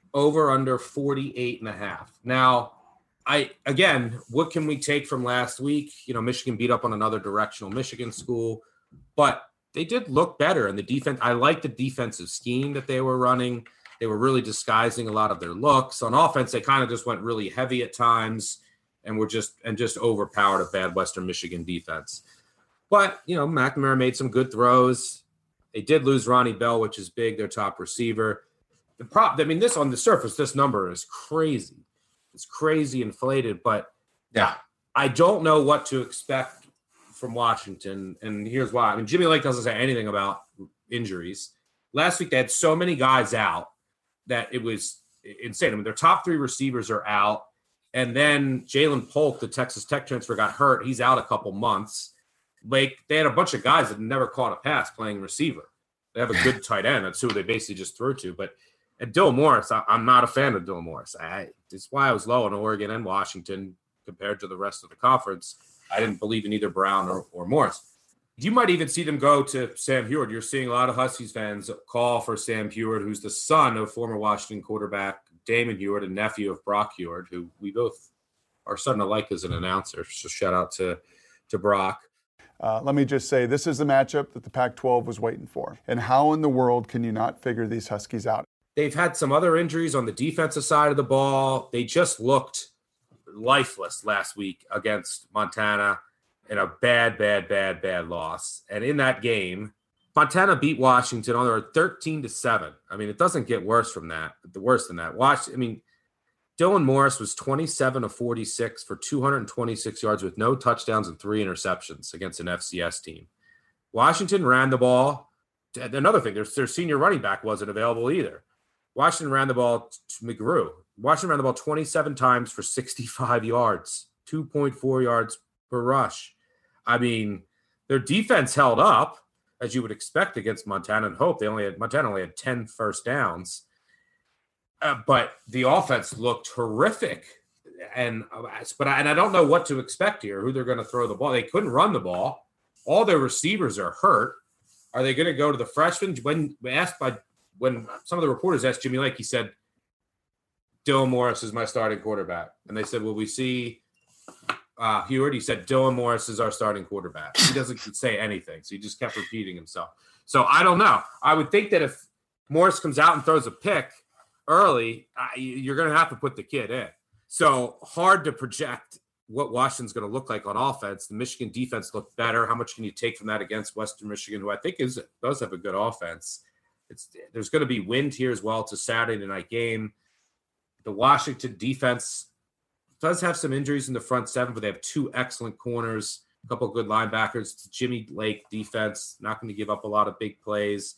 over under forty-eight and a half. Now, I, again, what can we take from last week? You know, Michigan beat up on another directional Michigan school, but they did look better. And the defense, I like the defensive scheme that they were running. They were really disguising a lot of their looks. On offense, they kind of just went really heavy at times and were just, and just overpowered a bad Western Michigan defense. But, you know, McNamara made some good throws. They did lose Ronnie Bell, which is big, their top receiver. The prop, I mean, this on the surface, this number is crazy. It's crazy inflated, but yeah, I don't know what to expect from Washington. And here's why. I mean, Jimmy Lake doesn't say anything about injuries. Last week, they had so many guys out that it was insane. I mean, their top three receivers are out. And then Jalen Polk, the Texas Tech transfer, got hurt. He's out a couple months. Like, they had a bunch of guys that never caught a pass playing receiver. They have a good tight end. That's who they basically just threw to. But and Dylan Morris, I, I'm not a fan of Dylan Morris. I, that's why I was low on Oregon and Washington compared to the rest of the conference. I didn't believe in either Brown or, or Morris. You might even see them go to Sam Heward. You're seeing a lot of Huskies fans call for Sam Heward, who's the son of former Washington quarterback Damon Heward and nephew of Brock Heward, who we both are starting to like as an announcer. So shout out to, to Brock. Uh, let me just say, this is the matchup that the Pac twelve was waiting for. And how in the world can you not figure these Huskies out? They've had some other injuries on the defensive side of the ball. They just looked lifeless last week against Montana in a bad, bad, bad, bad loss. And in that game, Montana beat Washington on their thirteen to seven. I mean, it doesn't get worse from that. The worse than that. Watch. I mean, Dylan Morris was twenty-seven of forty-six for two hundred twenty-six yards with no touchdowns and three interceptions against an F C S team. Washington ran the ball. Another thing, their, their senior running back wasn't available either. Washington ran the ball to McGrew. Washington ran the ball twenty-seven times for sixty-five yards, two point four yards per rush. I mean, their defense held up, as you would expect against Montana and Hope. They only had Montana only had ten first downs. Uh, but the offense looked horrific, and but I, and I don't know what to expect here. Who they're going to throw the ball? They couldn't run the ball. All their receivers are hurt. Are they going to go to the freshmen? When asked by when some of the reporters asked Jimmy Lake, he said, "Dylan Morris is my starting quarterback," and they said, "Will we see uh, Heward?" He said, "Dylan Morris is our starting quarterback." He doesn't say anything, so he just kept repeating himself. So I don't know. I would think that if Morris comes out and throws a pick early, uh, you're going to have to put the kid in. So hard to project what Washington's going to look like on offense. The Michigan defense looked better. How much can you take from that against Western Michigan, who I think is does have a good offense? It's there's going to be wind here as well. It's a Saturday night game. The Washington defense does have some injuries in the front seven, but they have two excellent corners, a couple of good linebackers. It's Jimmy Lake defense, not going to give up a lot of big plays.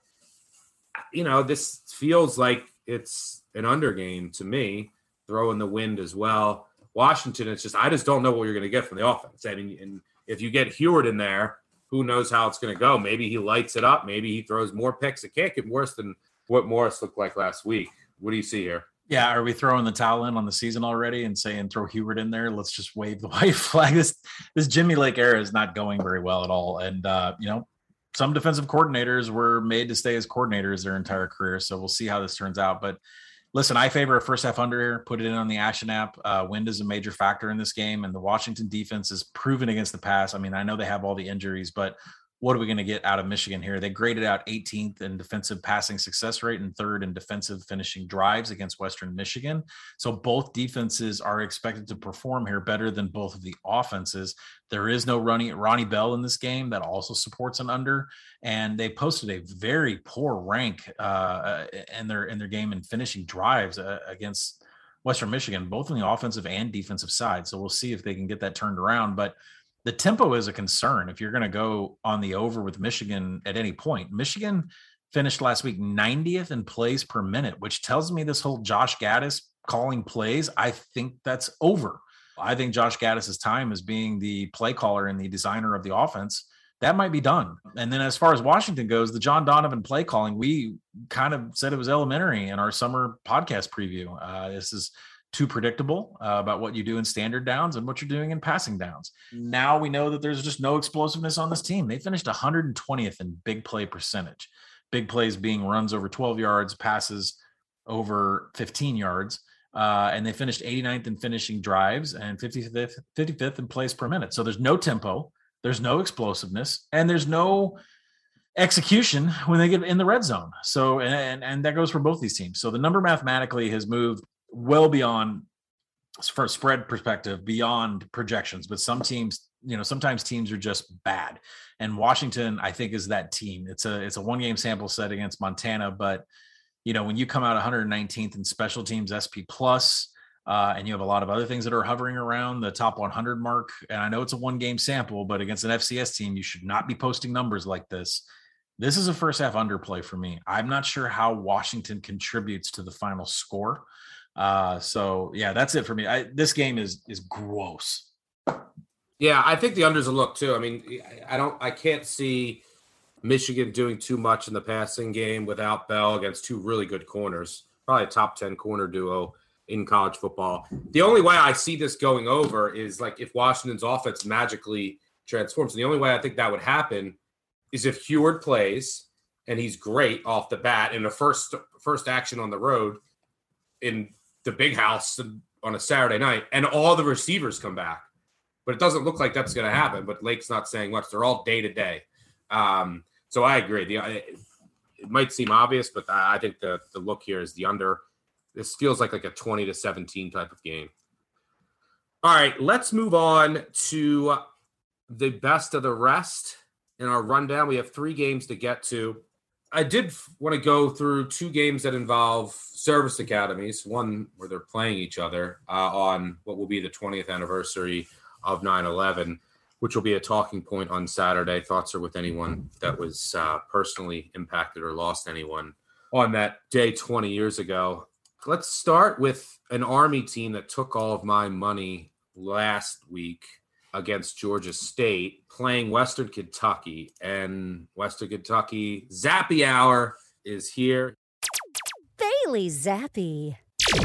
You know, this feels like it's an under game to me. Throw in the wind as well. Washington, it's just I just don't know what you're going to get from the offense. I mean, and if you get Heward in there, who knows how it's going to go? Maybe he lights it up. Maybe he throws more picks. It can't get worse than what Morris looked like last week. What do you see here? Yeah, are we throwing the towel in on the season already and saying throw Heward in there? Let's just wave the white flag. This this Jimmy Lake era is not going very well at all. And, uh, you know, some defensive coordinators were made to stay as coordinators their entire career. So we'll see how this turns out. But listen, I favor a first half under here. Put it in on the Action app. Uh, wind is a major factor in this game. And the Washington defense is proven against the pass. I mean, I know they have all the injuries, but what are we going to get out of Michigan here? They graded out eighteenth in defensive passing success rate and third in defensive finishing drives against Western Michigan. So both defenses are expected to perform here better than both of the offenses. There is no Ronnie, Ronnie Bell in this game. That also supports an under. And they posted a very poor rank uh, in their in their game in finishing drives uh, against Western Michigan, both on the offensive and defensive side. So we'll see if they can get that turned around. But the tempo is a concern if you're going to go on the over with Michigan at any point. Michigan finished last week ninetieth in plays per minute, which tells me this whole Josh Gaddis calling plays, I think that's over. I think Josh Gaddis's time as being the play caller and the designer of the offense, that might be done. And then as far as Washington goes, the John Donovan play calling, we kind of said it was elementary in our summer podcast preview. Uh, this is too predictable uh, about what you do in standard downs and what you're doing in passing downs. Now we know that there's just no explosiveness on this team. They finished one hundred twentieth in big play percentage. Big plays being runs over twelve yards, passes over fifteen yards. Uh, and they finished eighty-ninth in finishing drives and fifty-fifth, fifty-fifth in plays per minute. So there's no tempo, there's no explosiveness, and there's no execution when they get in the red zone. So, and, and that goes for both these teams. So the number mathematically has moved well beyond, for a spread perspective, beyond projections. But some teams, you know, sometimes teams are just bad. And Washington, I think, is that team. It's a, it's a one game sample set against Montana, but you know, when you come out one hundred nineteenth in special teams S P plus, uh, and you have a lot of other things that are hovering around the top one hundred mark, and I know it's a one game sample, but against an F C S team, you should not be posting numbers like this. This is a first half underplay for me. I'm not sure how Washington contributes to the final score. Uh, so yeah, that's it for me. I, this game is, is gross. Yeah. I think the under's a look too. I mean, I don't, I can't see Michigan doing too much in the passing game without Bell against two really good corners, probably a top ten corner duo in college football. The only way I see this going over is like if Washington's offense magically transforms. And the only way I think that would happen is if Heward plays and he's great off the bat in the first first action on the road in the big house on a Saturday night and all the receivers come back. But it doesn't look like that's going to happen. But Lake's not saying much. They're all day to day. Um, So I agree. The, it might seem obvious, but I think the, the look here is the under. This feels like like a twenty to seventeen type of game. All right, let's move on to the best of the rest in our rundown. We have three games to get to. I did want to go through two games that involve service academies, one where they're playing each other uh, on what will be the twentieth anniversary of nine eleven. Which will be a talking point on Saturday. Thoughts are with anyone that was uh, personally impacted or lost anyone on that day twenty years ago. Let's start with an Army team that took all of my money last week against Georgia State, playing Western Kentucky. And Western Kentucky Zappy Hour is here. Bailey Zappy.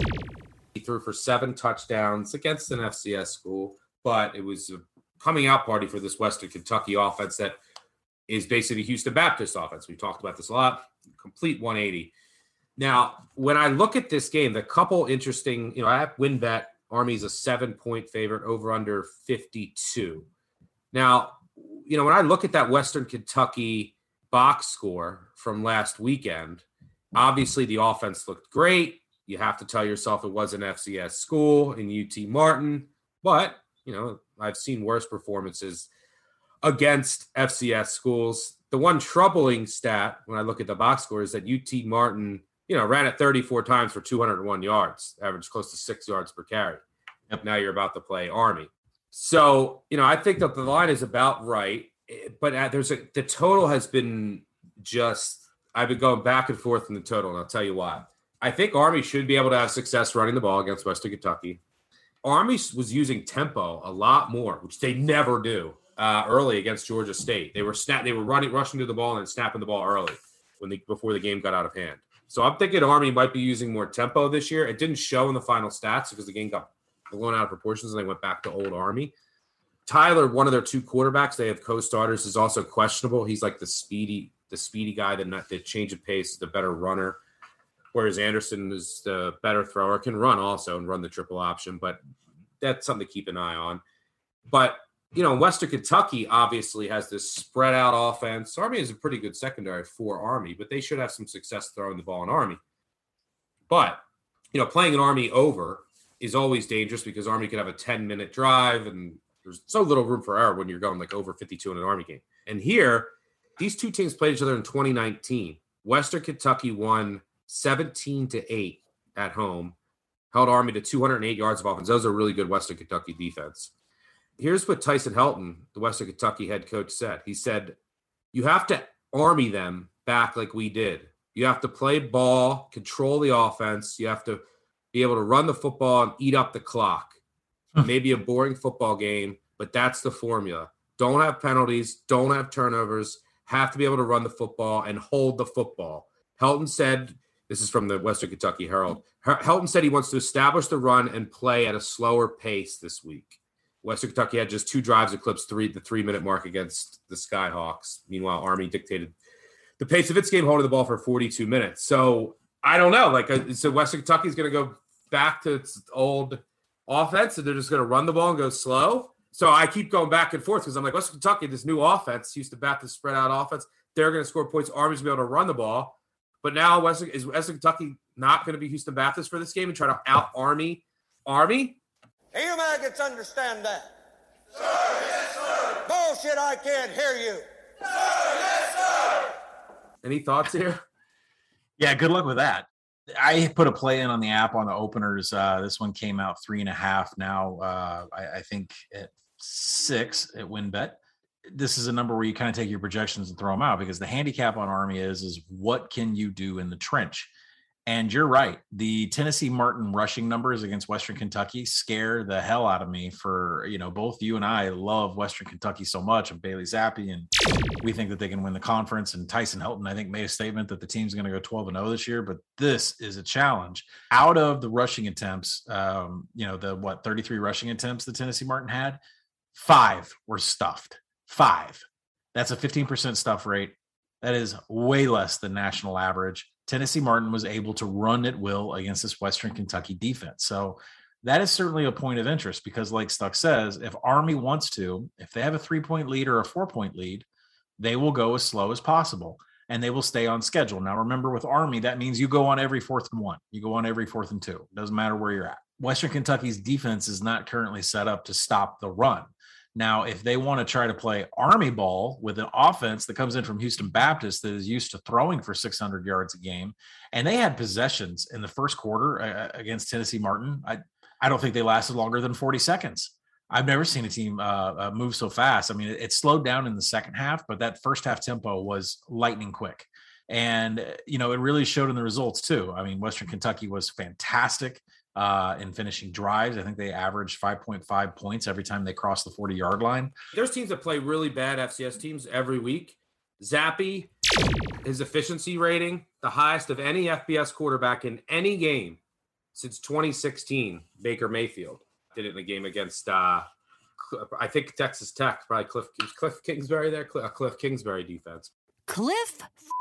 He threw for seven touchdowns against an F C S school, but it was a coming out party for this Western Kentucky offense that is basically Houston Baptist offense. We've talked about this a lot. Complete one eighty. Now, when I look at this game, the couple interesting, you know, I have WinBet. Army's a seven-point favorite, over under fifty-two. Now, you know, when I look at that Western Kentucky box score from last weekend, obviously the offense looked great. You have to tell yourself it was an F C S school in U T Martin, but, you know, I've seen worse performances against F C S schools. The one troubling stat when I look at the box score is that U T Martin, you know, ran it thirty-four times for two hundred one yards, averaged close to six yards per carry. Yep. Now you're about to play Army. So, you know, I think that the line is about right, but there's a, the total has been just, I've been going back and forth in the total, and I'll tell you why. I think Army should be able to have success running the ball against Western Kentucky. Army was using tempo a lot more, which they never do uh, early against Georgia State. They were snap, they were running, rushing to the ball and then snapping the ball early when they, before the game got out of hand. So I'm thinking Army might be using more tempo this year. It didn't show in the final stats because the game got blown out of proportions and they went back to old Army. Tyler, one of their two quarterbacks, they have co-starters, is also questionable. He's like the speedy, the speedy guy, the, the change of pace, the better runner. Whereas Anderson is the better thrower, can run also and run the triple option, but that's something to keep an eye on. But, you know, Western Kentucky obviously has this spread out offense. Army is a pretty good secondary for Army, but they should have some success throwing the ball in Army. But, you know, playing an Army over is always dangerous because Army could have a ten-minute drive, and there's so little room for error when you're going like over fifty-two in an Army game. And here, these two teams played each other in twenty nineteen. Western Kentucky won seventeen to eight at home, held Army to two hundred eight yards of offense. Those are really good Western Kentucky defense. Here's what Tyson Helton, the Western Kentucky head coach, said. He said, you have to Army them back like we did. You have to play ball, control the offense. You have to be able to run the football and eat up the clock. Maybe a boring football game, but that's the formula. Don't have penalties. Don't have turnovers. Have to be able to run the football and hold the football. Helton said, this is from the Western Kentucky Herald, Helton said he wants to establish the run and play at a slower pace this week. Western Kentucky had just two drives eclipsed three, the three-minute mark against the Skyhawks. Meanwhile, Army dictated the pace of its game, holding the ball for forty-two minutes. So I don't know. Like, uh, so Western Kentucky is going to go back to its old offense, and they're just going to run the ball and go slow. So I keep going back and forth because I'm like, Western Kentucky, this new offense, Houston Baptist spread out offense, they're going to score points. Army's going to be able to run the ball. But now Western is Western Kentucky not going to be Houston Baptist for this game and try to out Army? Army? Hey, you maggots understand that? Sir, yes, sir. Bullshit, I can't hear you. Sir, yes, sir. Any thoughts here? Yeah, good luck with that. I put a play in on the app on the openers. Uh, this one came out three and a half. Now, uh, I, I think at six at WinBet. This is a number where you kind of take your projections and throw them out, because the handicap on Army is, is what can you do in the trench? And you're right. The Tennessee Martin rushing numbers against Western Kentucky scare the hell out of me. For, you know, both you and I love Western Kentucky so much, and Bailey Zappi, and we think that they can win the conference. And Tyson Helton, I think, made a statement that the team's going to go twelve and oh this year, but this is a challenge. Out of the rushing attempts, um, you know, the what, thirty-three rushing attempts the Tennessee Martin had, five were stuffed. Five. That's a fifteen percent stuff rate. That is way less than national average. Tennessee Martin was able to run at will against this Western Kentucky defense. So that is certainly a point of interest, because like Stuck says, if Army wants to, if they have a three-point lead or a four-point lead, they will go as slow as possible, and they will stay on schedule. Now, remember, with Army, that means you go on every fourth and one. You go on every fourth and two. Doesn't matter where you're at. Western Kentucky's defense is not currently set up to stop the run. Now, if they want to try to play Army ball with an offense that comes in from Houston Baptist that is used to throwing for six hundred yards a game, and they had possessions in the first quarter uh, against Tennessee Martin, I, I don't think they lasted longer than forty seconds. I've never seen a team uh, uh, move so fast. I mean, it, it slowed down in the second half, but that first half tempo was lightning quick. And, you know, it really showed in the results too. I mean, Western Kentucky was fantastic Uh, in finishing drives. I think they averaged five point five points every time they crossed the forty-yard line. There's teams that play really bad F C S teams every week. Zappi, his efficiency rating, the highest of any F B S quarterback in any game since twenty sixteen. Baker Mayfield did it in the game against, uh, I think, Texas Tech. Probably Cliff, Cliff Kingsbury there. Cliff, Cliff Kingsbury defense. Cliff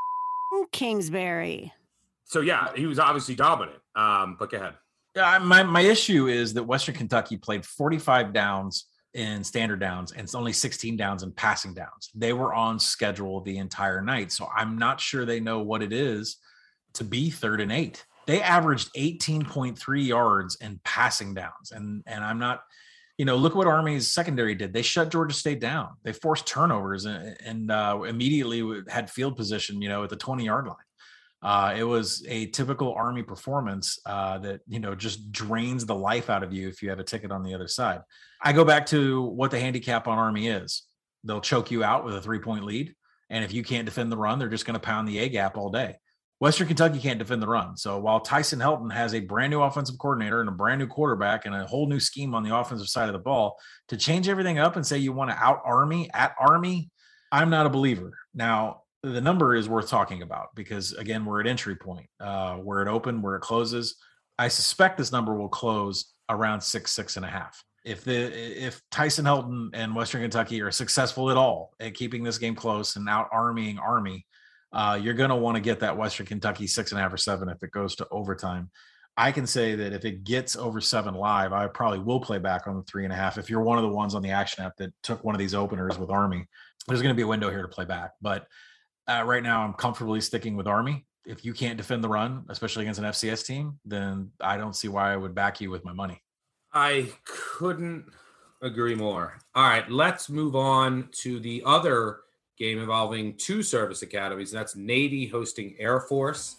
Kingsbury. So, yeah, he was obviously dominant. Um, but go ahead. Yeah, my, my issue is that Western Kentucky played forty-five downs in standard downs, and it's only sixteen downs in passing downs. They were on schedule the entire night. So I'm not sure they know what it is to be third and eight. They averaged eighteen point three yards in passing downs. And, and I'm not, you know, look what Army's secondary did. They shut Georgia State down. They forced turnovers and, and uh, immediately had field position, you know, at the twenty-yard line. Uh, it was a typical Army performance uh, that, you know, just drains the life out of you if you have a ticket on the other side. I go back to what the handicap on Army is. They'll choke you out with a three-point lead. And if you can't defend the run, they're just going to pound the A-gap all day. Western Kentucky can't defend the run. So while Tyson Helton has a brand new offensive coordinator and a brand new quarterback and a whole new scheme on the offensive side of the ball, to change everything up and say you want to out Army at Army, I'm not a believer. Now, the number is worth talking about because, again, we're at entry point. Uh, we're at open, where it closes. I suspect this number will close around six, six and a half. If the if Tyson Helton and Western Kentucky are successful at all at keeping this game close and out Armying Army, uh, you're going to want to get that Western Kentucky six and a half or seven if it goes to overtime. I can say that if it gets over seven live, I probably will play back on the three and a half. If you're one of the ones on the Action app that took one of these openers with Army, there's going to be a window here to play back. But Uh, right now, I'm comfortably sticking with Army. If you can't defend the run, especially against an F C S team, then I don't see why I would back you with my money. I couldn't agree more. All right, let's move on to the other game involving two service academies. That's Navy hosting Air Force.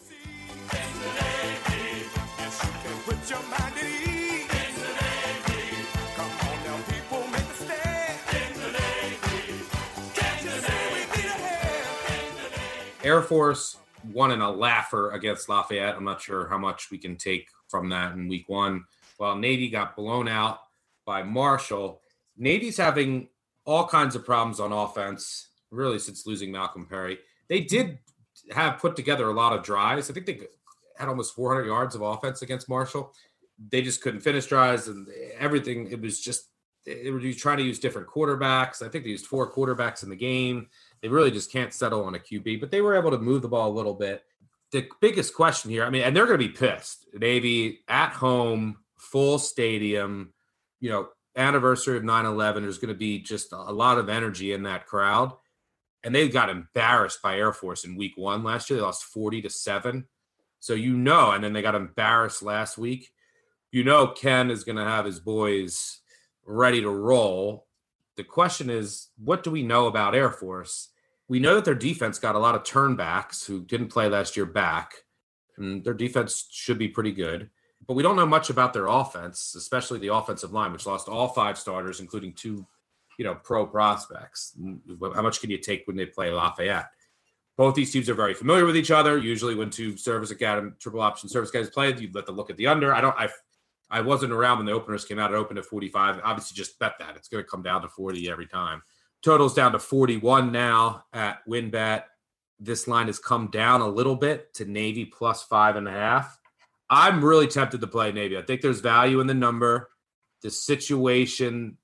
Air Force won in a laugher against Lafayette. I'm not sure how much we can take from that in week one. While Navy got blown out by Marshall. Navy's having all kinds of problems on offense, really since losing Malcolm Perry. They did have put together a lot of drives. I think they had almost four hundred yards of offense against Marshall. They just couldn't finish drives and everything. It was just, they were trying to use different quarterbacks. I think they used four quarterbacks in the game. They really just can't settle on a Q B, but they were able to move the ball a little bit. The biggest question here, I mean, and they're going to be pissed. Navy at home, full stadium, you know, anniversary of nine eleven. There's going to be just a lot of energy in that crowd. And they got embarrassed by Air Force in week one last year. They lost forty to seven. So, you know, and then they got embarrassed last week. You know, Ken is going to have his boys ready to roll. The question is, what do we know about Air Force? We know that their defense got a lot of turnbacks who didn't play last year back, and their defense should be pretty good. But we don't know much about their offense, especially the offensive line, which lost all five starters, including two, you know, pro prospects. How much can you take when they play Lafayette? Both these teams are very familiar with each other. Usually when two service academy, triple option service guys play, you let them look at the under. I don't, I, I wasn't around when the openers came out. It opened at forty-five. Obviously just bet that. It's going to come down to forty every time. Total's down to forty-one now at WinBet. This line has come down a little bit to Navy plus five and a half. I'm really tempted to play Navy. I think there's value in the number. The situation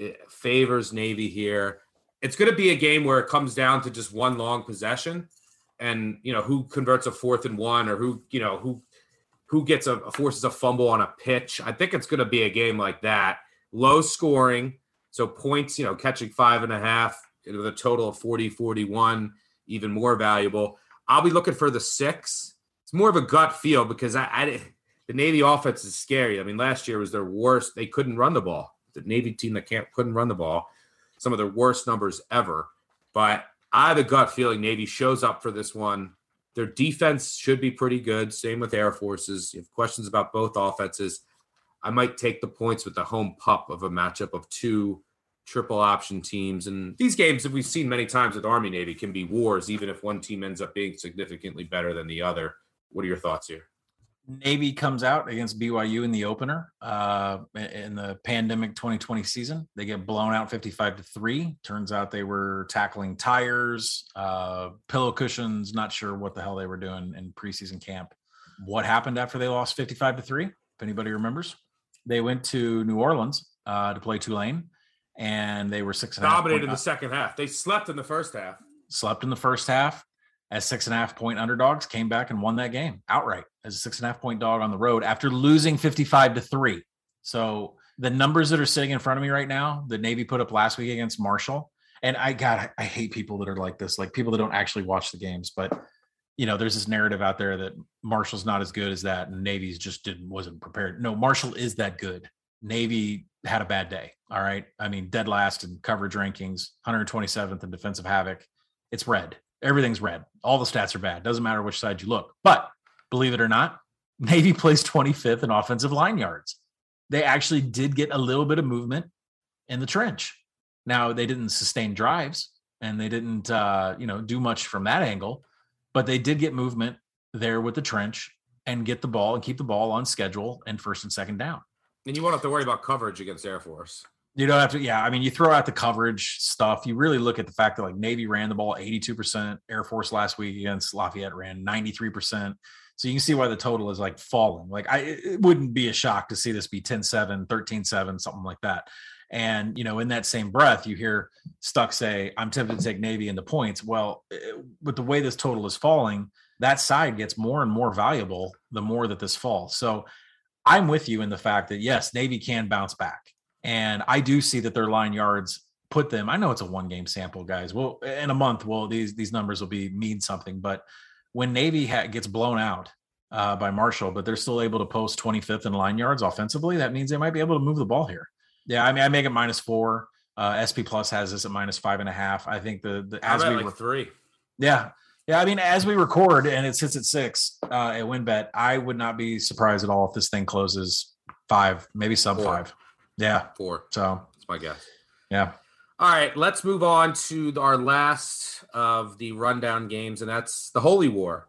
favors Navy here. It's going to be a game where it comes down to just one long possession, and you know who converts a fourth and one, or who you know who who gets a forces a fumble on a pitch. I think it's going to be a game like that. Low scoring. So points, you know, catching five and a half with a total of forty, forty-one, even more valuable. I'll be looking for the six. It's more of a gut feel because I, I the Navy offense is scary. I mean, last year was their worst. They couldn't run the ball. The Navy team that can't couldn't run the ball. Some of their worst numbers ever. But I have a gut feeling Navy shows up for this one. Their defense should be pretty good. Same with Air Forces. You have questions about both offenses. I might take the points with the home pup of a matchup of two triple option teams. And these games that we've seen many times with Army Navy can be wars, even if one team ends up being significantly better than the other. What are your thoughts here? Navy comes out against B Y U in the opener uh, in the pandemic twenty twenty season. They get blown out fifty-five to three. Turns out they were tackling tires, uh, pillow cushions, not sure what the hell they were doing in preseason camp. What happened after they lost fifty-five to three? If anybody remembers, they went to New Orleans uh, to play Tulane, and they were six and a half. Dominated in the second half. They slept in the first half. Slept in the first half. As six and a half point underdogs, came back and won that game outright as a six and a half point dog on the road after losing fifty-five to three. So the numbers that are sitting in front of me right now, the Navy put up last week against Marshall. And I got, I hate people that are like this, like people that don't actually watch the games, but you know, there's this narrative out there that Marshall's not as good as that. And Navy's just didn't, wasn't prepared. No, Marshall is that good. Navy had a bad day. All right. I mean, dead last in coverage rankings, one hundred twenty-seventh in defensive havoc. It's red. Everything's red. All the stats are bad. Doesn't matter which side you look. But believe it or not, Navy plays twenty-fifth in offensive line yards. They actually did get a little bit of movement in the trench. Now, they didn't sustain drives and they didn't, uh, you know, do much from that angle, but they did get movement there with the trench and get the ball and keep the ball on schedule and first and second down. And you won't have to worry about coverage against Air Force. You don't have to. Yeah. I mean, you throw out the coverage stuff. You really look at the fact that like Navy ran the ball eighty-two percent. Air Force last week against Lafayette ran ninety-three percent. So you can see why the total is like falling. Like I, it wouldn't be a shock to see this be ten seven, thirteen seven, something like that. And, you know, in that same breath, you hear Stuck say, I'm tempted to take Navy into points. Well, with the way this total is falling, that side gets more and more valuable the more that this falls. So I'm with you in the fact that, yes, Navy can bounce back. And I do see that their line yards put them, I know it's a one game sample, guys. Well, in a month, well, these, these numbers will be mean something, but when Navy ha- gets blown out uh, by Marshall, but they're still able to post twenty-fifth in line yards offensively, that means they might be able to move the ball here. Yeah. I mean, I make it minus four. Uh, S P Plus has this at minus five and a half. I think the, the as we like re- three. Yeah. Yeah. I mean, as we record and it sits at six uh, at WinBet, I would not be surprised at all if this thing closes five, maybe sub Four. five. Yeah. Four. So that's my guess. Yeah. All right. Let's move on to our last of the rundown games, and that's the Holy War.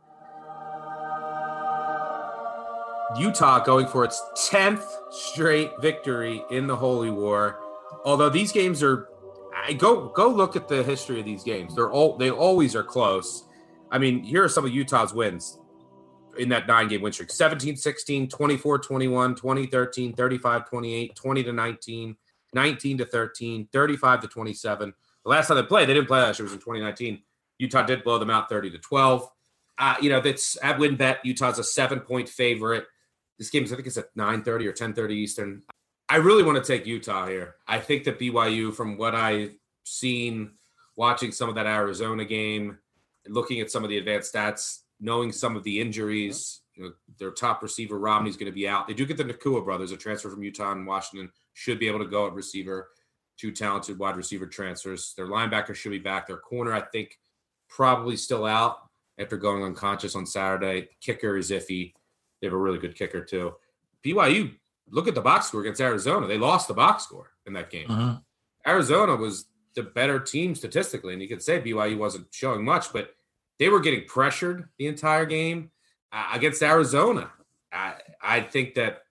Utah going for its tenth straight victory in the Holy War. Although these games are, I go go look at the history of these games. They're all they always are close. I mean, here are some of Utah's wins in that nine-game win streak: seventeen sixteen, twenty-four twenty-one, twenty thirteen, thirty-five twenty-eight, twenty to nineteen, nineteen to thirteen, thirty-five to twenty-seven. The last time they played, they didn't play last year, was in twenty nineteen. Utah did blow them out thirty to twelve. Uh, you know, that's at WinBet. Utah's a seven-point favorite. This game is, I think it's at nine thirty or ten thirty Eastern. I really want to take Utah here. I think that B Y U, from what I've seen, watching some of that Arizona game, looking at some of the advanced stats, knowing some of the injuries, you know, their top receiver, Romney's going to be out. They do get the Nacua brothers, a transfer from Utah and Washington, should be able to go at receiver. Two talented wide receiver transfers. Their linebacker should be back. Their corner, I think, probably still out after going unconscious on Saturday. Kicker is iffy. They have a really good kicker, too. B Y U, look at the box score against Arizona. They lost the box score in that game. Uh-huh. Arizona was the better team statistically, and you could say B Y U wasn't showing much, but they were getting pressured the entire game uh, against Arizona. I, I think that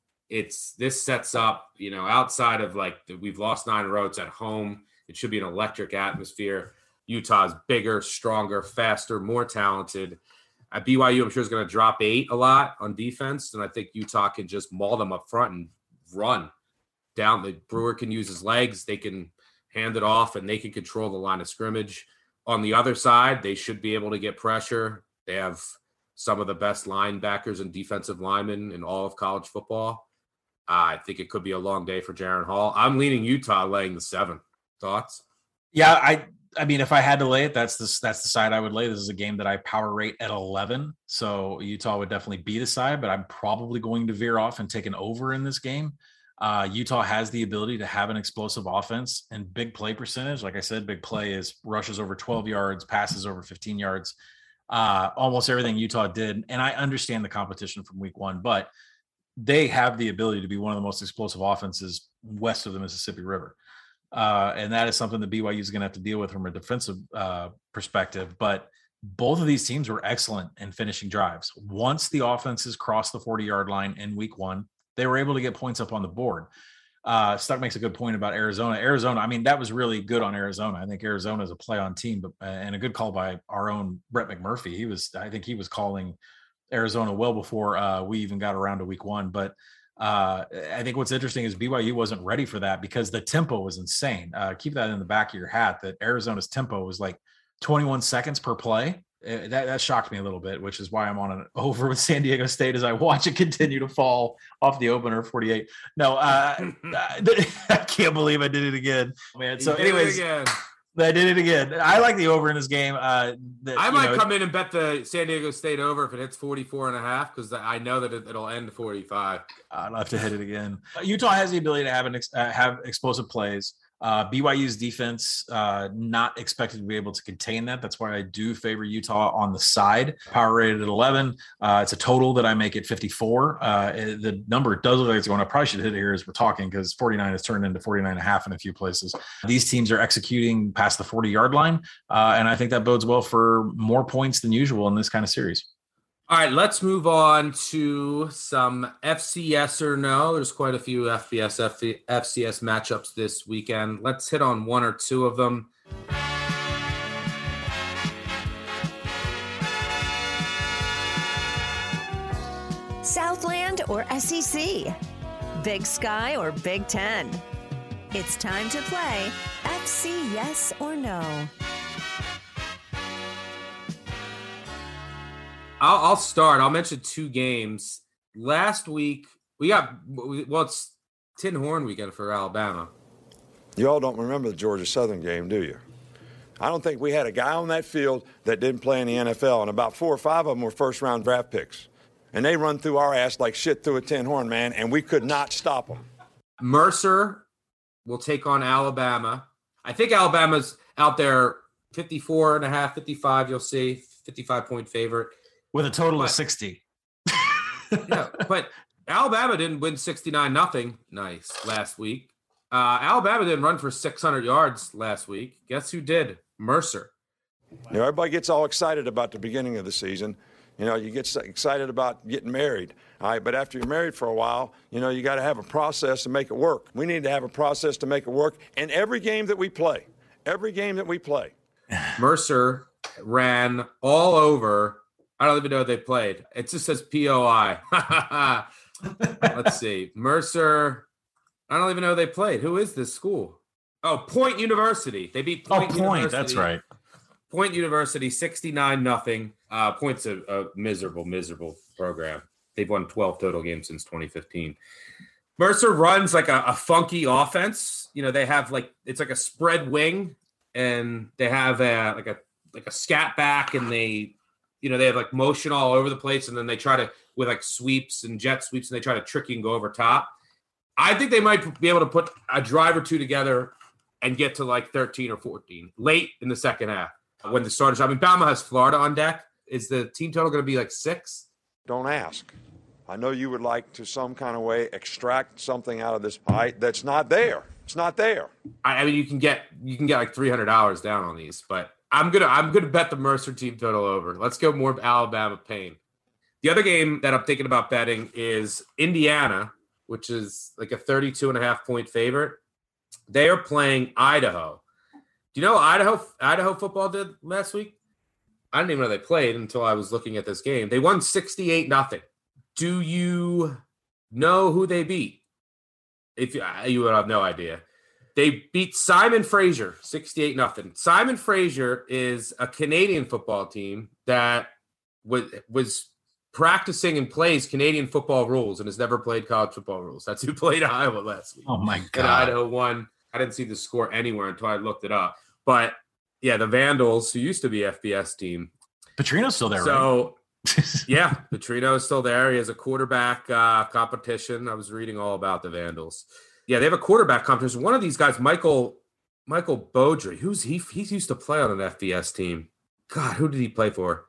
it's this sets up, you know, outside of like the, we've lost nine roads at home. It should be an electric atmosphere. Utah's bigger, stronger, faster, more talented. At B Y U, I'm sure is going to drop eight a lot on defense, and I think Utah can just maul them up front and run down. The Brewer can use his legs. They can hand it off, and they can control the line of scrimmage. On the other side, they should be able to get pressure. They have some of the best linebackers and defensive linemen in all of college football. Uh, I think it could be a long day for Jaren Hall. I'm leaning Utah laying the seven. Thoughts? Yeah, I I mean, if I had to lay it, that's the, that's the side I would lay. This is a game that I power rate at eleven. So Utah would definitely be the side, but I'm probably going to veer off and take an over in this game. Uh, Utah has the ability to have an explosive offense and big play percentage. Like I said, big play is rushes over twelve yards, passes over fifteen yards, uh, almost everything Utah did. And I understand the competition from week one, but they have the ability to be one of the most explosive offenses west of the Mississippi River. Uh, and that is something that B Y U is going to have to deal with from a defensive uh, perspective. But both of these teams were excellent in finishing drives. Once the offenses crossed the forty-yard line in week one, they were able to get points up on the board. Uh, Stuck makes a good point about Arizona. Arizona, I mean, that was really good on Arizona. I think Arizona is a play on team, but and a good call by our own Brett McMurphy. He was, I think he was calling Arizona well before uh, we even got around to week one. But uh, I think what's interesting is B Y U wasn't ready for that because the tempo was insane. Uh, keep that in the back of your hat that Arizona's tempo was like twenty-one seconds per play. That, that shocked me a little bit, which is why I'm on an over with San Diego State as I watch it continue to fall off the opener forty-eight. No, uh, I can't believe I did it again, man. So, anyways, again. I did it again. I like the over in this game. Uh, the, I might know, come in and bet the San Diego State over if it hits forty-four and a half because I know that it, it'll end forty-five. I'll have to hit it again. Utah has the ability to have an uh, have explosive plays. Uh, B Y U's defense uh, not expected to be able to contain that. That's why I do favor Utah on the side. Power rated at eleven. Uh, it's a total that I make at fifty-four. Uh, the number does look like it's going. I probably should hit it here as we're talking because forty-nine has turned into forty-nine and a half in a few places. These teams are executing past the forty-yard line, uh, and I think that bodes well for more points than usual in this kind of series. All right, let's move on to some F C S or no. There's quite a few F B S, F C S matchups this weekend. Let's hit on one or two of them. Southland or S E C? Big Sky or Big Ten? It's time to play F C Yes or No. I'll, I'll start. I'll mention two games. Last week, we got, well, it's Tin Horn weekend for Alabama. You all don't remember the Georgia Southern game, do you? I don't think we had a guy on that field that didn't play in the N F L, and about four or five of them were first-round draft picks. And they run through our ass like shit through a tin horn, man, and we could not stop them. Mercer will take on Alabama. I think Alabama's out there fifty-four and a half, fifty-five, you'll see, fifty-five-point favorite. With a total but, of sixty. Yeah, but Alabama didn't win sixty-nine nothing. Nice last week. Uh, Alabama didn't run for six hundred yards last week. Guess who did? Mercer. You know, everybody gets all excited about the beginning of the season. You know, you get excited about getting married. All right, but after you're married for a while, you know, you got to have a process to make it work. We need to have a process to make it work in every game that we play. Every game that we play. Mercer ran all over. I don't even know they played. It just says P O I. Let's see. Mercer. I don't even know they played. Who is this school? Oh, Point University. They beat Point oh, Point. University. That's right. Point University, sixty-nine nothing. Uh, Point's a, a miserable, miserable program. They've won twelve total games since twenty fifteen. Mercer runs like a, a funky offense. You know, they have like, it's like a spread wing, and they have a, like a, like a scat back, and they, you know, they have like motion all over the place. And then they try to, with like sweeps and jet sweeps, and they try to trick you and go over top. I think they might be able to put a drive or two together and get to like thirteen or fourteen late in the second half when the starters, I mean, Bama has Florida on deck. Is the team total going to be like six? Don't ask. I know you would like to some kind of way extract something out of this fight that's not there. It's not there. I, I mean, you can get you can get like three hundred dollars down on these, but I'm gonna I'm gonna bet the Mercer team total over. Let's go more Alabama pain. The other game that I'm thinking about betting is Indiana, which is like a thirty-two and a half point favorite. They are playing Idaho. Do you know Idaho Idaho football did last week? I didn't even know they played until I was looking at this game. They won sixty-eight nothing. Do you know who they beat? If you, you would have no idea. They beat Simon Fraser, sixty-eight nothing. Simon Fraser is a Canadian football team that was, was practicing and plays Canadian football rules and has never played college football rules. That's who played Iowa last week. Oh, my God. And Idaho won. I didn't see the score anywhere until I looked it up. But, yeah, the Vandals, who used to be F B S team. Petrino's still there, so, right? Yeah, Petrino is still there. He has a quarterback uh, competition. I was reading all about the Vandals. Yeah, they have a quarterback competition. One of these guys, Michael Michael Beaudry, who's he? He used to play on an F B S team. God, who did he play for?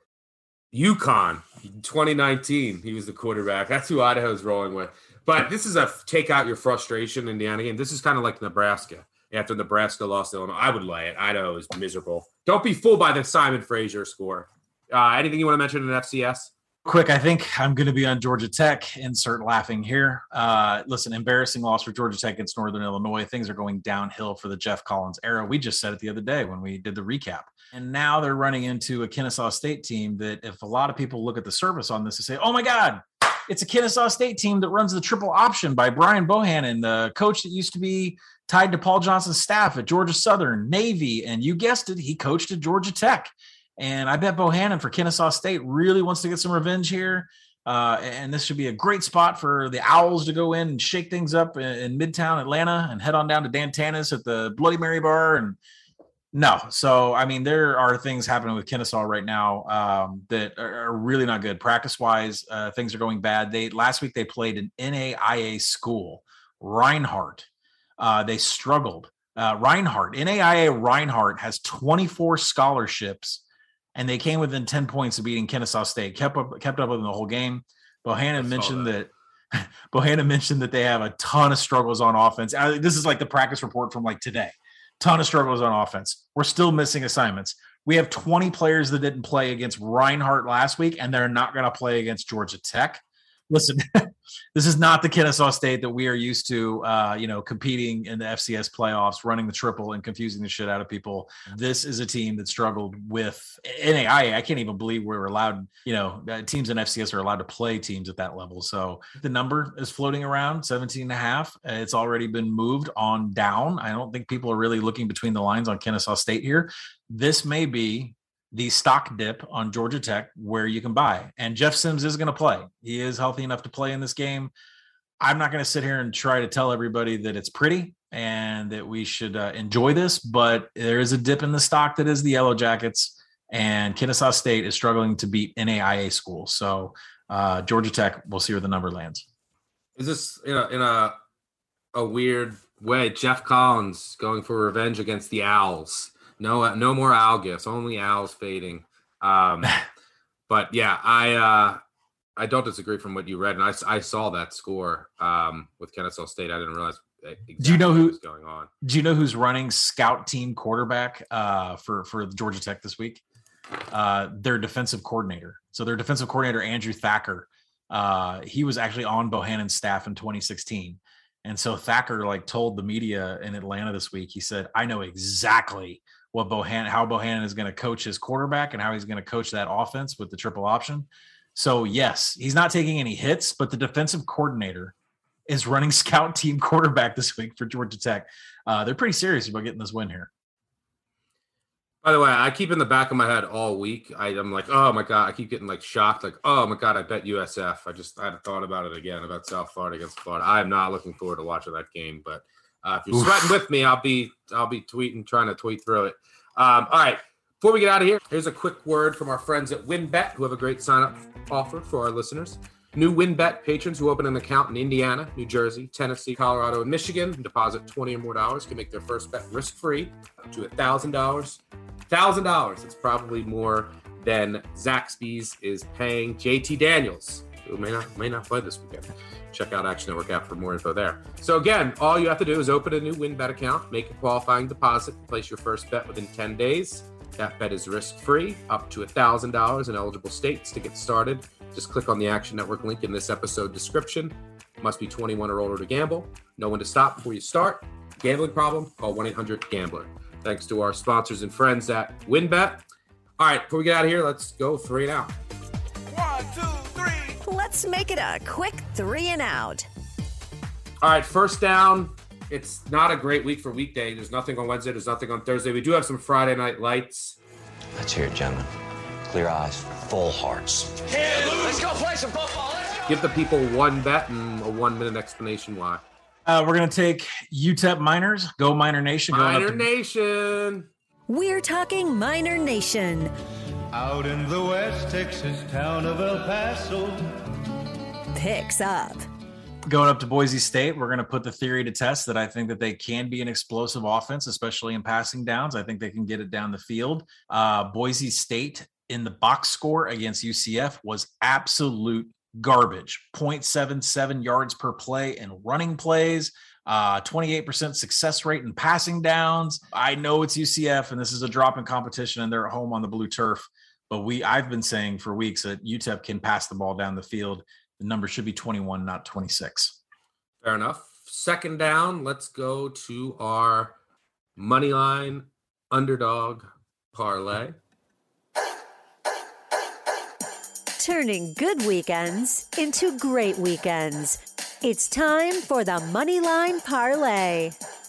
UConn, twenty nineteen. He was the quarterback. That's who Idaho's rolling with. But this is a take out your frustration Indiana game. This is kind of like Nebraska. After Nebraska lost to Illinois, I would lay it. Idaho is miserable. Don't be fooled by the Simon Fraser score. Uh, anything you want to mention in F C S? Quick, I think I'm going to be on Georgia Tech. Insert laughing here. Uh, listen, embarrassing loss for Georgia Tech against Northern Illinois. Things are going downhill for the Jeff Collins era. We just said it the other day when we did the recap. And now they're running into a Kennesaw State team that if a lot of people look at the service on this and say, oh, my God, it's a Kennesaw State team that runs the triple option by Brian Bohannon, the coach that used to be tied to Paul Johnson's staff at Georgia Southern, Navy. And you guessed it, he coached at Georgia Tech. And I bet Bohannon for Kennesaw State really wants to get some revenge here. Uh, and this should be a great spot for the Owls to go in and shake things up in, in Midtown Atlanta and head on down to Dan Tannis at the Bloody Mary Bar. And no, so, I mean, there are things happening with Kennesaw right now um, that are, are really not good. Practice-wise, uh, things are going bad. They Last week they played an N A I A school, Reinhardt. Uh, they struggled. Uh, Reinhardt, N A I A Reinhardt has twenty-four scholarships, and they came within ten points of beating Kennesaw State. Kept up, kept up with them the whole game. Bohannon mentioned that. that Bohannon mentioned that they have a ton of struggles on offense. Uh, this is like the practice report from like today. Ton of struggles on offense. We're still missing assignments. We have twenty players that didn't play against Reinhardt last week, and they're not going to play against Georgia Tech. Listen, this is not the Kennesaw State that we are used to, uh, you know, competing in the F C S playoffs, running the triple and confusing the shit out of people. This is a team that struggled with N A I A. I can't even believe we're allowed, you know, teams in F C S are allowed to play teams at that level. So the number is floating around seventeen and a half. It's already been moved on down. I don't think people are really looking between the lines on Kennesaw State here. This may be the stock dip on Georgia Tech where you can buy. And Jeff Sims is going to play. He is healthy enough to play in this game. I'm not going to sit here and try to tell everybody that it's pretty and that we should uh, enjoy this, but there is a dip in the stock that is the Yellow Jackets, and Kennesaw State is struggling to beat N A I A schools. So uh, Georgia Tech, we'll see where the number lands. Is this in a, in a, a weird way, Jeff Collins going for revenge against the Owls? No, no more owl gifts, only owls fading. Um, but yeah, I uh, I don't disagree from what you read, and I, I saw that score um, with Kennesaw State. I didn't realize exactly do you know who, what was going on. Do you know who's running scout team quarterback uh, for for Georgia Tech this week? Uh, their defensive coordinator. So their defensive coordinator, Andrew Thacker, uh, he was actually on Bohannon's staff in twenty sixteen. And so Thacker like told the media in Atlanta this week, he said, I know exactly what Bohannon, how Bohannon is going to coach his quarterback and how he's going to coach that offense with the triple option. So yes, he's not taking any hits, but the defensive coordinator is running scout team quarterback this week for Georgia Tech. Uh, they're pretty serious about getting this win here. By the way, I keep in the back of my head all week. I, I'm like, oh my God, I keep getting like shocked. Like, oh my God, I bet U S F. I just I hadn't thought about it again about South Florida against Florida. I am not looking forward to watching that game. But uh, if you're Oof. sweating with me, I'll be I'll be tweeting, trying to tweet through it. Um, all right. Before we get out of here, here's a quick word from our friends at WynnBET, who have a great sign-up offer for our listeners. New WynnBET patrons who open an account in Indiana, New Jersey, Tennessee, Colorado, and Michigan and deposit twenty or more dollars can make their first bet risk-free up to one thousand dollars. one thousand dollars. It's probably more than Zaxby's is paying J T Daniels, who may not may not play this weekend. Check out Action Network app for more info there. So again, all you have to do is open a new WynnBET account, make a qualifying deposit, place your first bet within ten days. That bet is risk-free, up to one thousand dollars in eligible states. To get started, just click on the Action Network link in this episode description. Must be twenty-one or older to gamble. Know when to stop before you start. Gambling problem? Call one eight hundred gambler. Thanks to our sponsors and friends at WynnBET. All right, before we get out of here, let's go three and out. One, two, three. Let's make it a quick three and out. All right, first down. It's not a great week for weekday. There's nothing on Wednesday. There's nothing on Thursday. We do have some Friday night lights. Let's hear it, gentlemen. Clear eyes, full hearts. Let's go play some football. Let's go. Give the people one bet and a one-minute explanation why. Uh, we're going to take U T E P Miners. Go Miner Nation. Miner to- Nation. We're talking Miner Nation. Out in the West Texas town of El Paso. Picks up. Going up to Boise State, we're going to put the theory to test that I think that they can be an explosive offense, especially in passing downs. I think they can get it down the field. Uh, Boise State in the box score against U C F was absolute garbage. zero point seven seven yards per play in running plays, uh, twenty-eight percent success rate in passing downs. I know it's U C F and this is a drop in competition and they're at home on the blue turf, but we I've been saying for weeks that U T E P can pass the ball down the field. The number should be twenty-one, not twenty-six. Fair enough. Second down, let's go to our money line underdog parlay. Turning good weekends into great weekends. It's time for the Moneyline Parlay.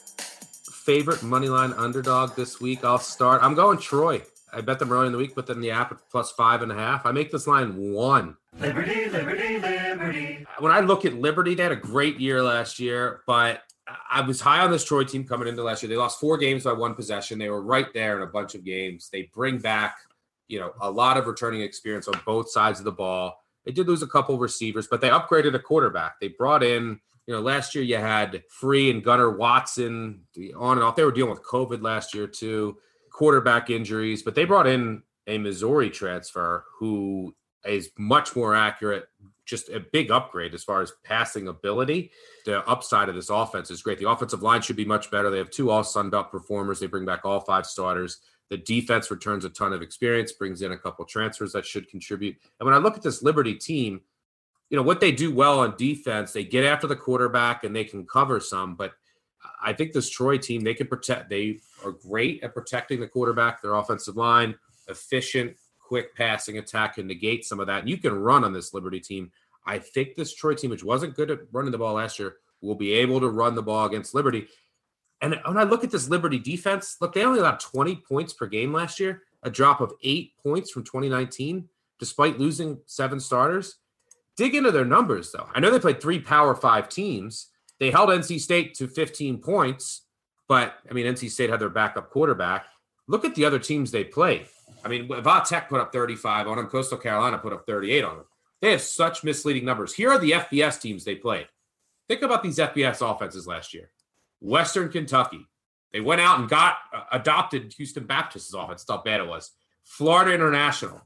Favorite Moneyline underdog this week? I'll start. I'm going Troy. I bet them early in the week, but then the app at plus five and a half. I make this line one. Liberty, liberty, liberty. When I look at Liberty, they had a great year last year, but I was high on this Troy team coming into last year. They lost four games by one possession. They were right there in a bunch of games. They bring back, you know, a lot of returning experience on both sides of the ball. They did lose a couple receivers, but they upgraded a quarterback. They brought in, you know, last year you had Free and Gunnar Watson on and off. They were dealing with COVID last year too, quarterback injuries, but they brought in a Missouri transfer who is much more accurate, just a big upgrade as far as passing ability. The upside of this offense is great. The offensive line should be much better. They have two all Sun Belt performers. They bring back all five starters. The defense returns a ton of experience, brings in a couple transfers that should contribute. And when I look at this Liberty team, you know, what they do well on defense, they get after the quarterback and they can cover some. But I think this Troy team, they can protect. They are great at protecting the quarterback, their offensive line, efficient, quick passing attack can negate some of that. And you can run on this Liberty team. I think this Troy team, which wasn't good at running the ball last year, will be able to run the ball against Liberty. And when I look at this Liberty defense, look, they only allowed twenty points per game last year, a drop of eight points from twenty nineteen, despite losing seven starters. Dig into their numbers, though. I know they played three Power Five teams. They held N C State to fifteen points, but, I mean, N C State had their backup quarterback. Look at the other teams they played. I mean, Va Tech put up thirty-five on them. Coastal Carolina put up thirty-eight on them. They have such misleading numbers. Here are the F B S teams they played. Think about these F B S offenses last year. Western Kentucky. They went out and got uh, adopted Houston Baptist's offense. That's how bad it was. Florida International.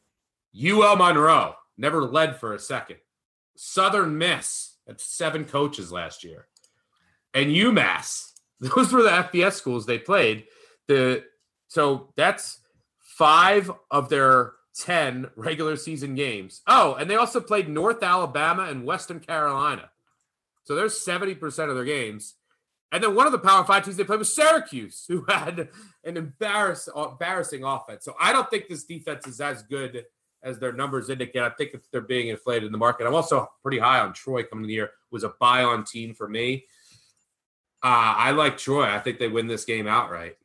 U L Monroe. Never led for a second. Southern Miss. Had seven coaches last year. And UMass. Those were the F B S schools they played. The So that's five of their ten regular season games. Oh, and they also played North Alabama and Western Carolina. So there's seventy percent of their games. And then one of the Power Five teams they played was Syracuse, who had an embarrass, embarrassing offense. So I don't think this defense is as good as their numbers indicate. I think they're being inflated in the market. I'm also pretty high on Troy coming into the year. It was a buy-on team for me. Uh, I like Troy. I think they win this game outright.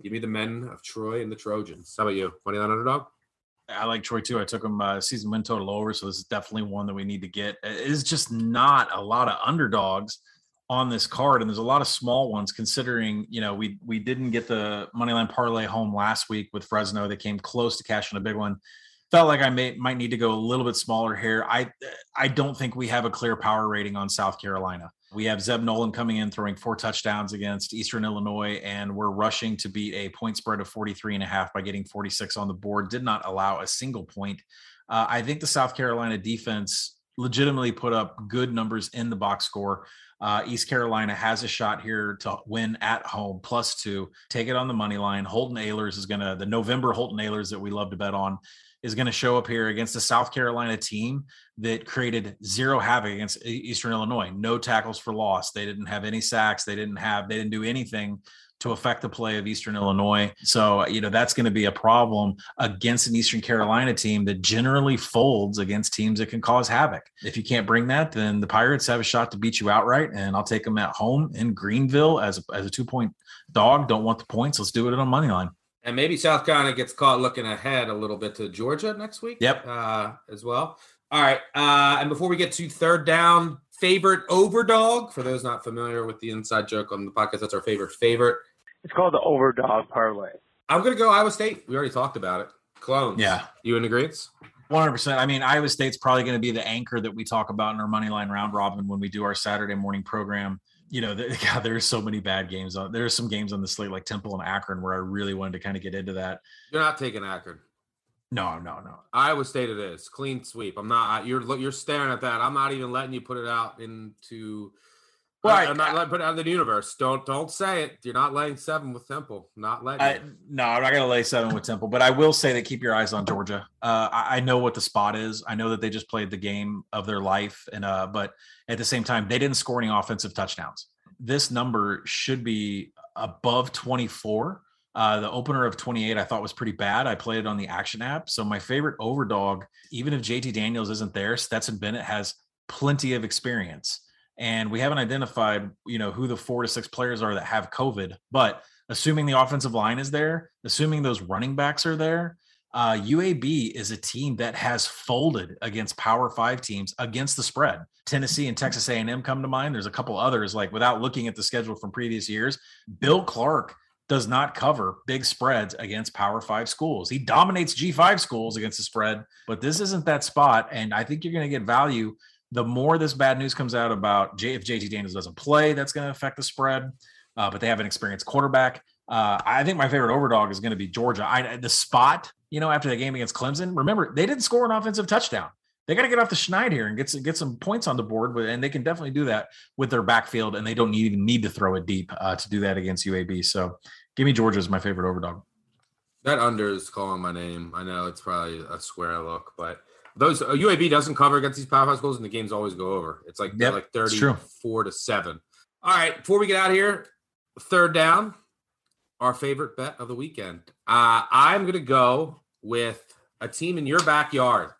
Give me the men of Troy and the Trojans. How about you? Moneyline underdog? I like Troy too. I took them uh, season win total over, so this is definitely one that we need to get. It's just not a lot of underdogs on this card, and there's a lot of small ones considering, you know, we we didn't get the Moneyline parlay home last week with Fresno. They came close to cashing a big one. Felt like I may might need to go a little bit smaller here. I I don't think we have a clear power rating on South Carolina. We have Zeb Nolan coming in, throwing four touchdowns against Eastern Illinois, and we're rushing to beat a point spread of forty-three and a half by getting forty-six on the board. Did not allow a single point. Uh, I think the South Carolina defense legitimately put up good numbers in the box score. Uh, East Carolina has a shot here to win at home, plus two. Take it on the money line. Holton Ahlers is going to, the November Holton Ahlers that we love to bet on, is going to show up here against the South Carolina team that created zero havoc against Eastern Illinois. No tackles for loss. They didn't have any sacks. They didn't have, they didn't do anything to affect the play of Eastern Illinois. So, you know, that's going to be a problem against an Eastern Carolina team that generally folds against teams that can cause havoc. If you can't bring that, then the Pirates have a shot to beat you outright, and I'll take them at home in Greenville as a, as a two-point dog. Don't want the points. Let's do it on money line. And maybe South Carolina gets caught looking ahead a little bit to Georgia next week. Yep. Uh, as well. All right. Uh, and before we get to third down, favorite overdog, for those not familiar with the inside joke on the podcast, that's our favorite favorite. It's called the overdog parlay. I'm going to go Iowa State. We already talked about it. Clones. Yeah. You in agreement? one hundred percent. I mean, Iowa State's probably going to be the anchor that we talk about in our money line round robin when we do our Saturday morning program. You know, the, God, there's so many bad games on. There's some games on the slate like Temple and Akron where I really wanted to kind of get into that. You're not taking Akron. No, no, no. Iowa State it is. Clean sweep. I'm not. You're you're staring at that. I'm not even letting you put it out into. Right. I'm not letting put it out in the universe. Don't don't say it. You're not laying seven with Temple. Not letting. I, no, I'm not going to lay seven with Temple, but I will say that keep your eyes on Georgia. Uh, I, I know what the spot is. I know that they just played the game of their life, and uh, but at the same time, they didn't score any offensive touchdowns. This number should be above twenty-four. Uh, the opener of twenty-eight I thought was pretty bad. I played it on the Action app. So my favorite overdog, even if J T Daniels isn't there, Stetson Bennett has plenty of experience. And we haven't identified, you know, who the four to six players are that have COVID. But assuming the offensive line is there, assuming those running backs are there, uh, U A B is a team that has folded against Power Five teams against the spread. Tennessee and Texas A and M come to mind. There's a couple others, like without looking at the schedule from previous years. Bill Clark does not cover big spreads against Power Five schools. He dominates G five schools against the spread, but this isn't that spot. And I think you're going to get value. The more this bad news comes out about J, if J T Daniels doesn't play, that's going to affect the spread. Uh, but they have an experienced quarterback. Uh, I think my favorite overdog is going to be Georgia. I, the spot, you know, after the game against Clemson, remember, they didn't score an offensive touchdown. They got to get off the schneid here and get some, get some points on the board, and they can definitely do that with their backfield, and they don't need, even need to throw it deep uh, to do that against U A B. So give me Georgia as my favorite overdog. That under is calling my name. I know it's probably a square look, but those uh, U A B doesn't cover against these Power Five schools, and the games always go over. It's like they're yep, like thirty-four to seven. All right, before we get out of here, third down, our favorite bet of the weekend. Uh, I'm going to go with a team in your backyard,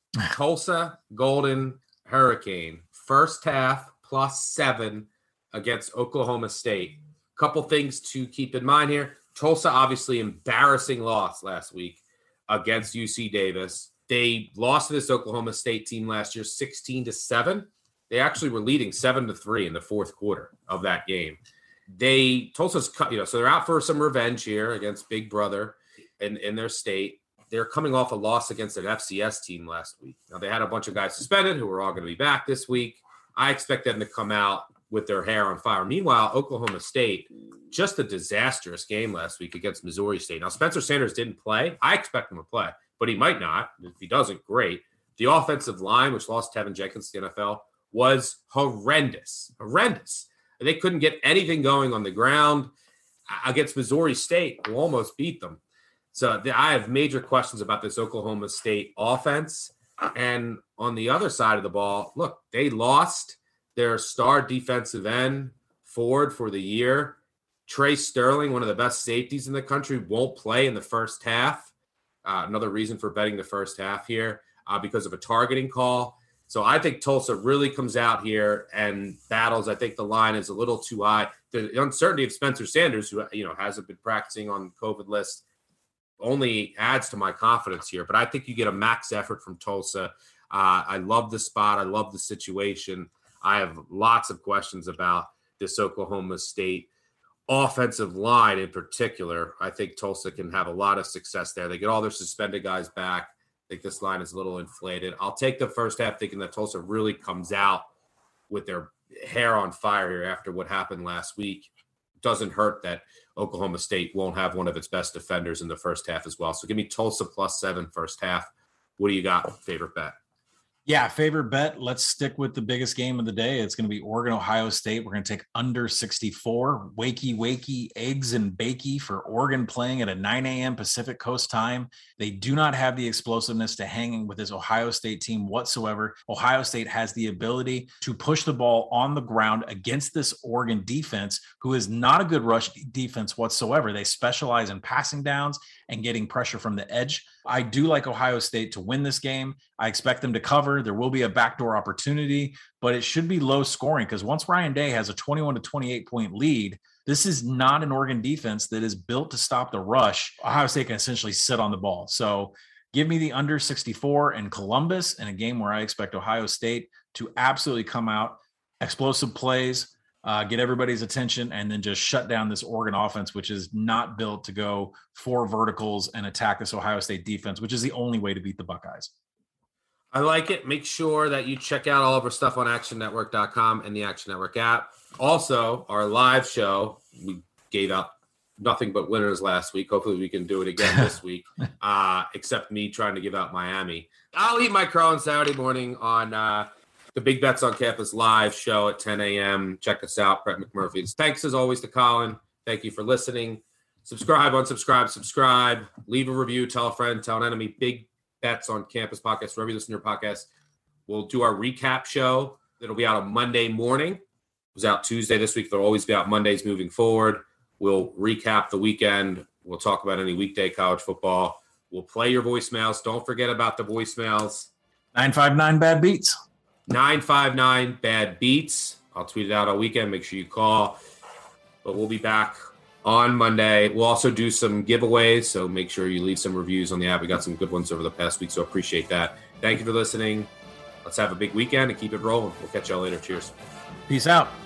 Tulsa Golden Hurricane. First half plus seven against Oklahoma State. Couple things to keep in mind here. Tulsa, obviously, embarrassing loss last week against U C Davis. They lost to this Oklahoma State team last year, sixteen to seven. They actually were leading seven to three in the fourth quarter of that game. They Tulsa's, you know, so they're out for some revenge here against Big Brother in, in their state. They're coming off a loss against an F C S team last week. Now they had a bunch of guys suspended who are all going to be back this week. I expect them to come out with their hair on fire. Meanwhile, Oklahoma State, just a disastrous game last week against Missouri State. Now Spencer Sanders didn't play. I expect him to play, but he might not. If he doesn't, great. The offensive line, which lost Tevin Jenkins to the N F L, was horrendous. Horrendous. They couldn't get anything going on the ground against Missouri State, who almost beat them. So I have major questions about this Oklahoma State offense. And on the other side of the ball, look, they lost their star defensive end forward for the year. Trey Sterling, one of the best safeties in the country, won't play in the first half. Uh, another reason for betting the first half here uh, because of a targeting call. So I think Tulsa really comes out here and battles. I think the line is a little too high. The uncertainty of Spencer Sanders, who, you know, hasn't been practicing on the COVID list, only adds to my confidence here. But I think you get a max effort from Tulsa. Uh, I love the spot. I love the situation. I have lots of questions about this Oklahoma State offensive line in particular. I think Tulsa can have a lot of success there. They get all their suspended guys back. I think this line is a little inflated. I'll take the first half thinking that Tulsa really comes out with their hair on fire here after what happened last week. Doesn't hurt that Oklahoma State won't have one of its best defenders in the first half as well. So give me Tulsa plus seven first half. What do you got? Favorite bet? Yeah, favorite bet. Let's stick with the biggest game of the day. It's going to be Oregon, Ohio State. We're going to take under sixty-four. Wakey, wakey, eggs and bakey for Oregon playing at a nine a.m. Pacific Coast time. They do not have the explosiveness to hang with this Ohio State team whatsoever. Ohio State has the ability to push the ball on the ground against this Oregon defense, who is not a good rush defense whatsoever. They specialize in passing downs and getting pressure from the edge. I do like Ohio State to win this game. I expect them to cover. There will be a backdoor opportunity, but it should be low scoring because once Ryan Day has a twenty-one to twenty-eight point lead, this is not an Oregon defense that is built to stop the rush. Ohio State can essentially sit on the ball. So give me the under sixty-four in Columbus in a game where I expect Ohio State to absolutely come out, explosive plays, Uh, get everybody's attention, and then just shut down this Oregon offense, which is not built to go four verticals and attack this Ohio State defense, which is the only way to beat the Buckeyes. I like it. Make sure that you check out all of our stuff on action network dot com and the Action Network app. Also, our live show, we gave out nothing but winners last week. Hopefully we can do it again this week, uh, except me trying to give out Miami. I'll eat my crow on Saturday morning on uh, – the Big Bets on Campus live show at ten a.m. Check us out, Brett McMurphy. Thanks as always to Colin. Thank you for listening. Subscribe, unsubscribe, subscribe. Leave a review. Tell a friend. Tell an enemy. Big Bets on Campus podcast. Wherever you listen to your podcast, we'll do our recap show. It'll be out on Monday morning. It was out Tuesday this week. They'll always be out Mondays moving forward. We'll recap the weekend. We'll talk about any weekday college football. We'll play your voicemails. Don't forget about the voicemails. nine five nine Bad Beats. nine five nine Bad Beats. I'll tweet it out all weekend. Make sure you call. But we'll be back on Monday. We'll also do some giveaways, so make sure you leave some reviews on the app. We got some good ones over the past week, so appreciate that. Thank you for listening. Let's have a big weekend and keep it rolling. We'll catch y'all later. Cheers. Peace out.